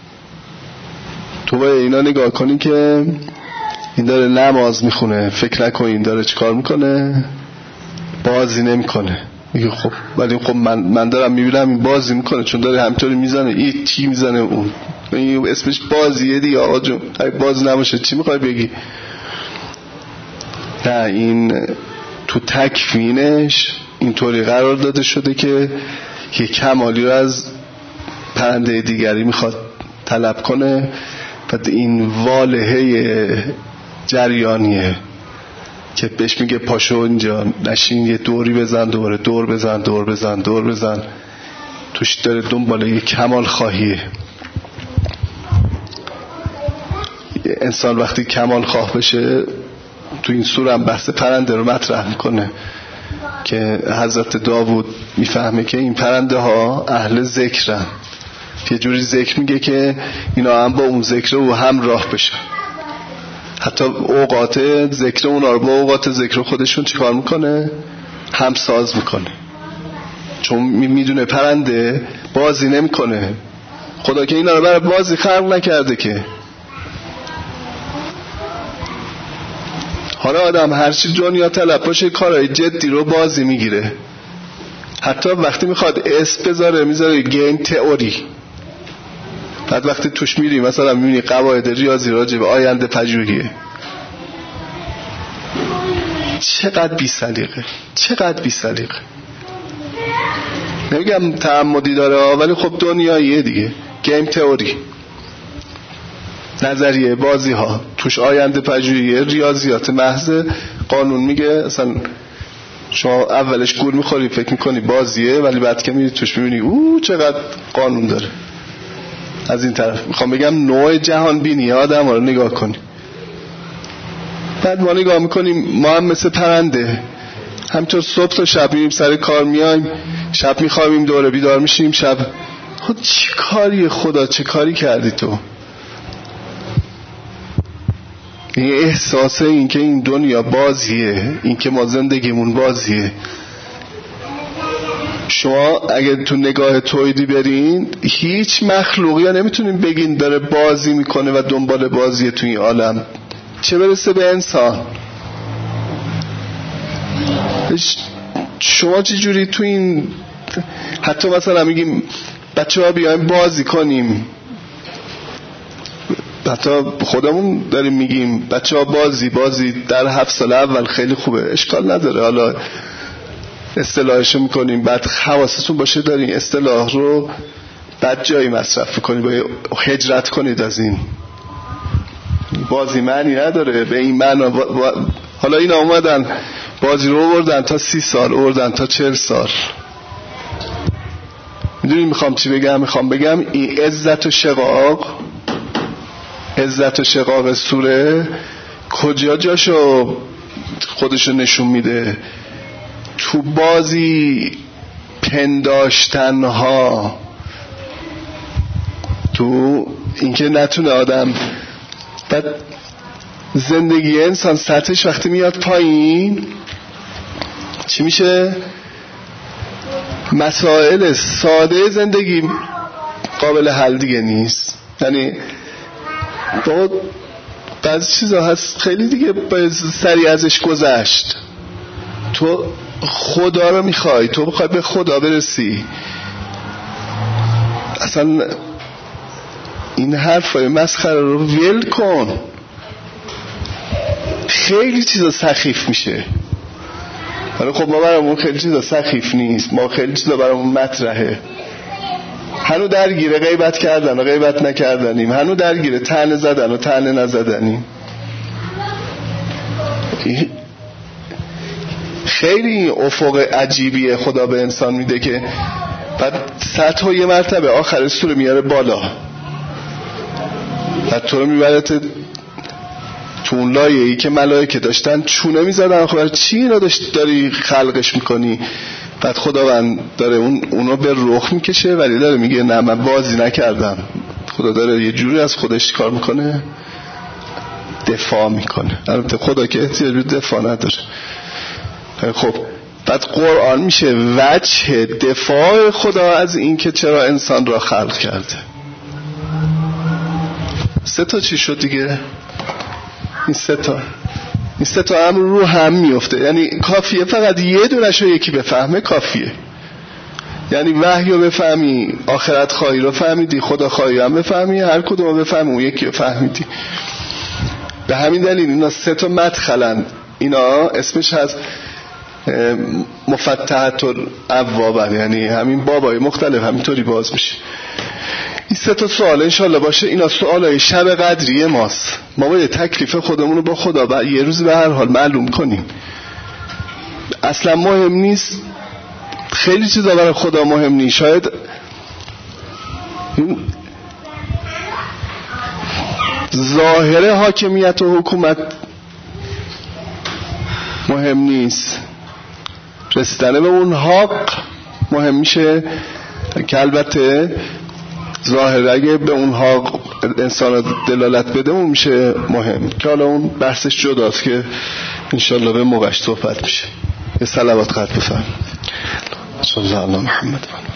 تو باید اینا نگاه کنی که این داره نماز میخونه، فکر نکن این داره چی کار میکنه، بازی نمیکنه. میگه خب ولی خب من من دارم میبینم این بازی میکنه، چون داره همینطوری میزنه، این چی میزنه اون، این اسمش بازیه دیگه. آقا جون اگه بازی نباشه چی میخوای بگی؟ نه، این تو تکوینش اینطوری قرار داده شده که یه کمالی رو از پرنده دیگری میخواد طلب کنه. بعد این والهه جریانیه که بهش میگه پاشو اینجا نشین، یه دوری بزن، دوره دور بزن، دور بزن، دور بزن، توش داره دنبال یه کمال خواهیه. انسان وقتی کمال خواه بشه تو این سوره هم بحث پرنده رو مطرح میکنه که حضرت داوود میفهمه که این پرنده ها اهل ذکرن، یه جوری ذکر میگه که اینا هم با اون ذکر و همراه بشن. حتی اوقات ذکر اونا رو با اوقات ذکر خودشون چیکار میکنه؟ همساز میکنه، چون میدونه پرنده بازی نمیکنه. خدا که اینا رو برای بازی خلق نکرده که. حالا آدم هرچی دنیا طلب باشه کارهای جدی رو بازی میگیره. حتی وقتی میخواد اسم بذاره میذاره گیم تئوری. بعد وقتی توش میری مثلا میبینی قواعد ریاضی راجع به آینده پژوهیه. چقدر بی سلیقه، چقدر بی سلیقه. نمیگم تعمدی داره ولی خب دنیاییه دیگه. گیم تئوری، نظریه بازی ها، توش آینده پژوهیه، ریاضیات محض. قانون میگه اصلا شما اولش گول میخوری فکر میکنی بازیه، ولی بعد که میری توش میبینی اوه چقدر قانون داره. از این طرف میخوام بگم نوع جهان بینی آدم رو نگاه کنی. بعد ما نگاه میکنیم ما هم مثل پرنده همینطور صبح تا شب میریم سر کار، میایم شب میخوابیم، دوره بیدار میشیم شب. خود چی کاری خدا، چه کاری کردی تو؟ این احساسه، این که این دنیا بازیه، این که ما زندگیمون بازیه. شما اگه تو نگاه تویدی برین هیچ مخلوقی ها نمیتونین بگین داره بازی میکنه و دنبال بازیه تو این عالم، چه برسه به انسان. شما چه جوری تو این، حتی مثلا میگیم بچه ها بیایم بازی کنیم، حتی خودمون داریم میگیم بچه ها بازی بازی در هفت سال اول خیلی خوبه، اشکال نداره، حالا اصطلاحشو میکنیم، بعد حواستون باشه دارین اصطلاح رو بعد جایی مصرف کنید، باید هجرت کنید از این. بازی معنی نداره به این معنا. حالا این اومدن بازی رو آوردن تا سی سال، آوردن تا چهل سال. میدونی میخوام چی بگم؟ میخوام بگم این عزت و شقاق، عزت و شقاق سوره کجا جاشو خودشو نشون میده؟ تو بازی پنداشتنها، تو اینکه نتونه آدم، بعد زندگی انسان سطحش وقتی میاد پایین چی میشه؟ مسائل ساده زندگی قابل حل دیگه نیست. یعنی با بعضی چیزا هست خیلی دیگه باید سریع ازش گذشت. تو خدا رو میخوای، تو میخوای به خدا برسی، اصلا این حرفای مسخره رو ول کن. خیلی چیزا سخیف میشه، ولی خب ما برامون خیلی چیزا سخیف نیست، ما خیلی چیزا برامون مطرحه. هنو درگیره غیبت کردن و غیبت نکردنیم، هنو درگیره طعنه زدن و طعنه نزدنیم. خیلی افق عجیبیه خدا به انسان میده که بعد سطح و یه مرتبه آخر سوره میاره بالا، بعد تو رو میبره تو اون لایه‌ای که ملائکه داشتن چونه میزدن، خب چی اینا داشت داری خلقش میکنی؟ بعد خداوند داره اون اونو به رخ میکشه، ولی داره میگه نه من بازی نکردم. خدا داره یه جوری از خودش کار میکنه، دفاع میکنه. البته خدا که احتیاج به دفاع نداره. خب بعد قرآن میشه وجه دفاع خدا از این که چرا انسان را خلق کرده. سه تا چی شد دیگه؟ این سه تا این سه تا هم رو هم میفته. یعنی کافیه فقط یه دونشو یکی بفهمه کافیه. یعنی وحی رو بفهمی، آخرت خواهی رو فهمیدی، خدا خواهی هم بفهمی، هر کدوم رو بفهمی اون یکی رو فهمیدی. به همین دلیل اینا سه تا مدخلن. اینا اسمش از مفتحت الابواب، یعنی همین بابای مختلف همینطوری باز میشه. این سه تا سوال انشالله باشه، اینا سوالای شب قدری ماست. ما باید تکلیف خودمون رو با خدا با یه روز به هر حال معلوم کنیم. اصلا مهم نیست، خیلی چیزا برای خدا مهم نیست. شاید ظاهر حاکمیت و حکومت مهم نیست، رسیدن به اون حق مهم میشه که البته ظاهر اگه به اون حق انسان دلالت بده اون میشه مهم، که حالا اون بحثش جداست که انشالله به موقعش صحبت میشه. یه صلوات قلب بفرمایید. صلی الله علی محمد.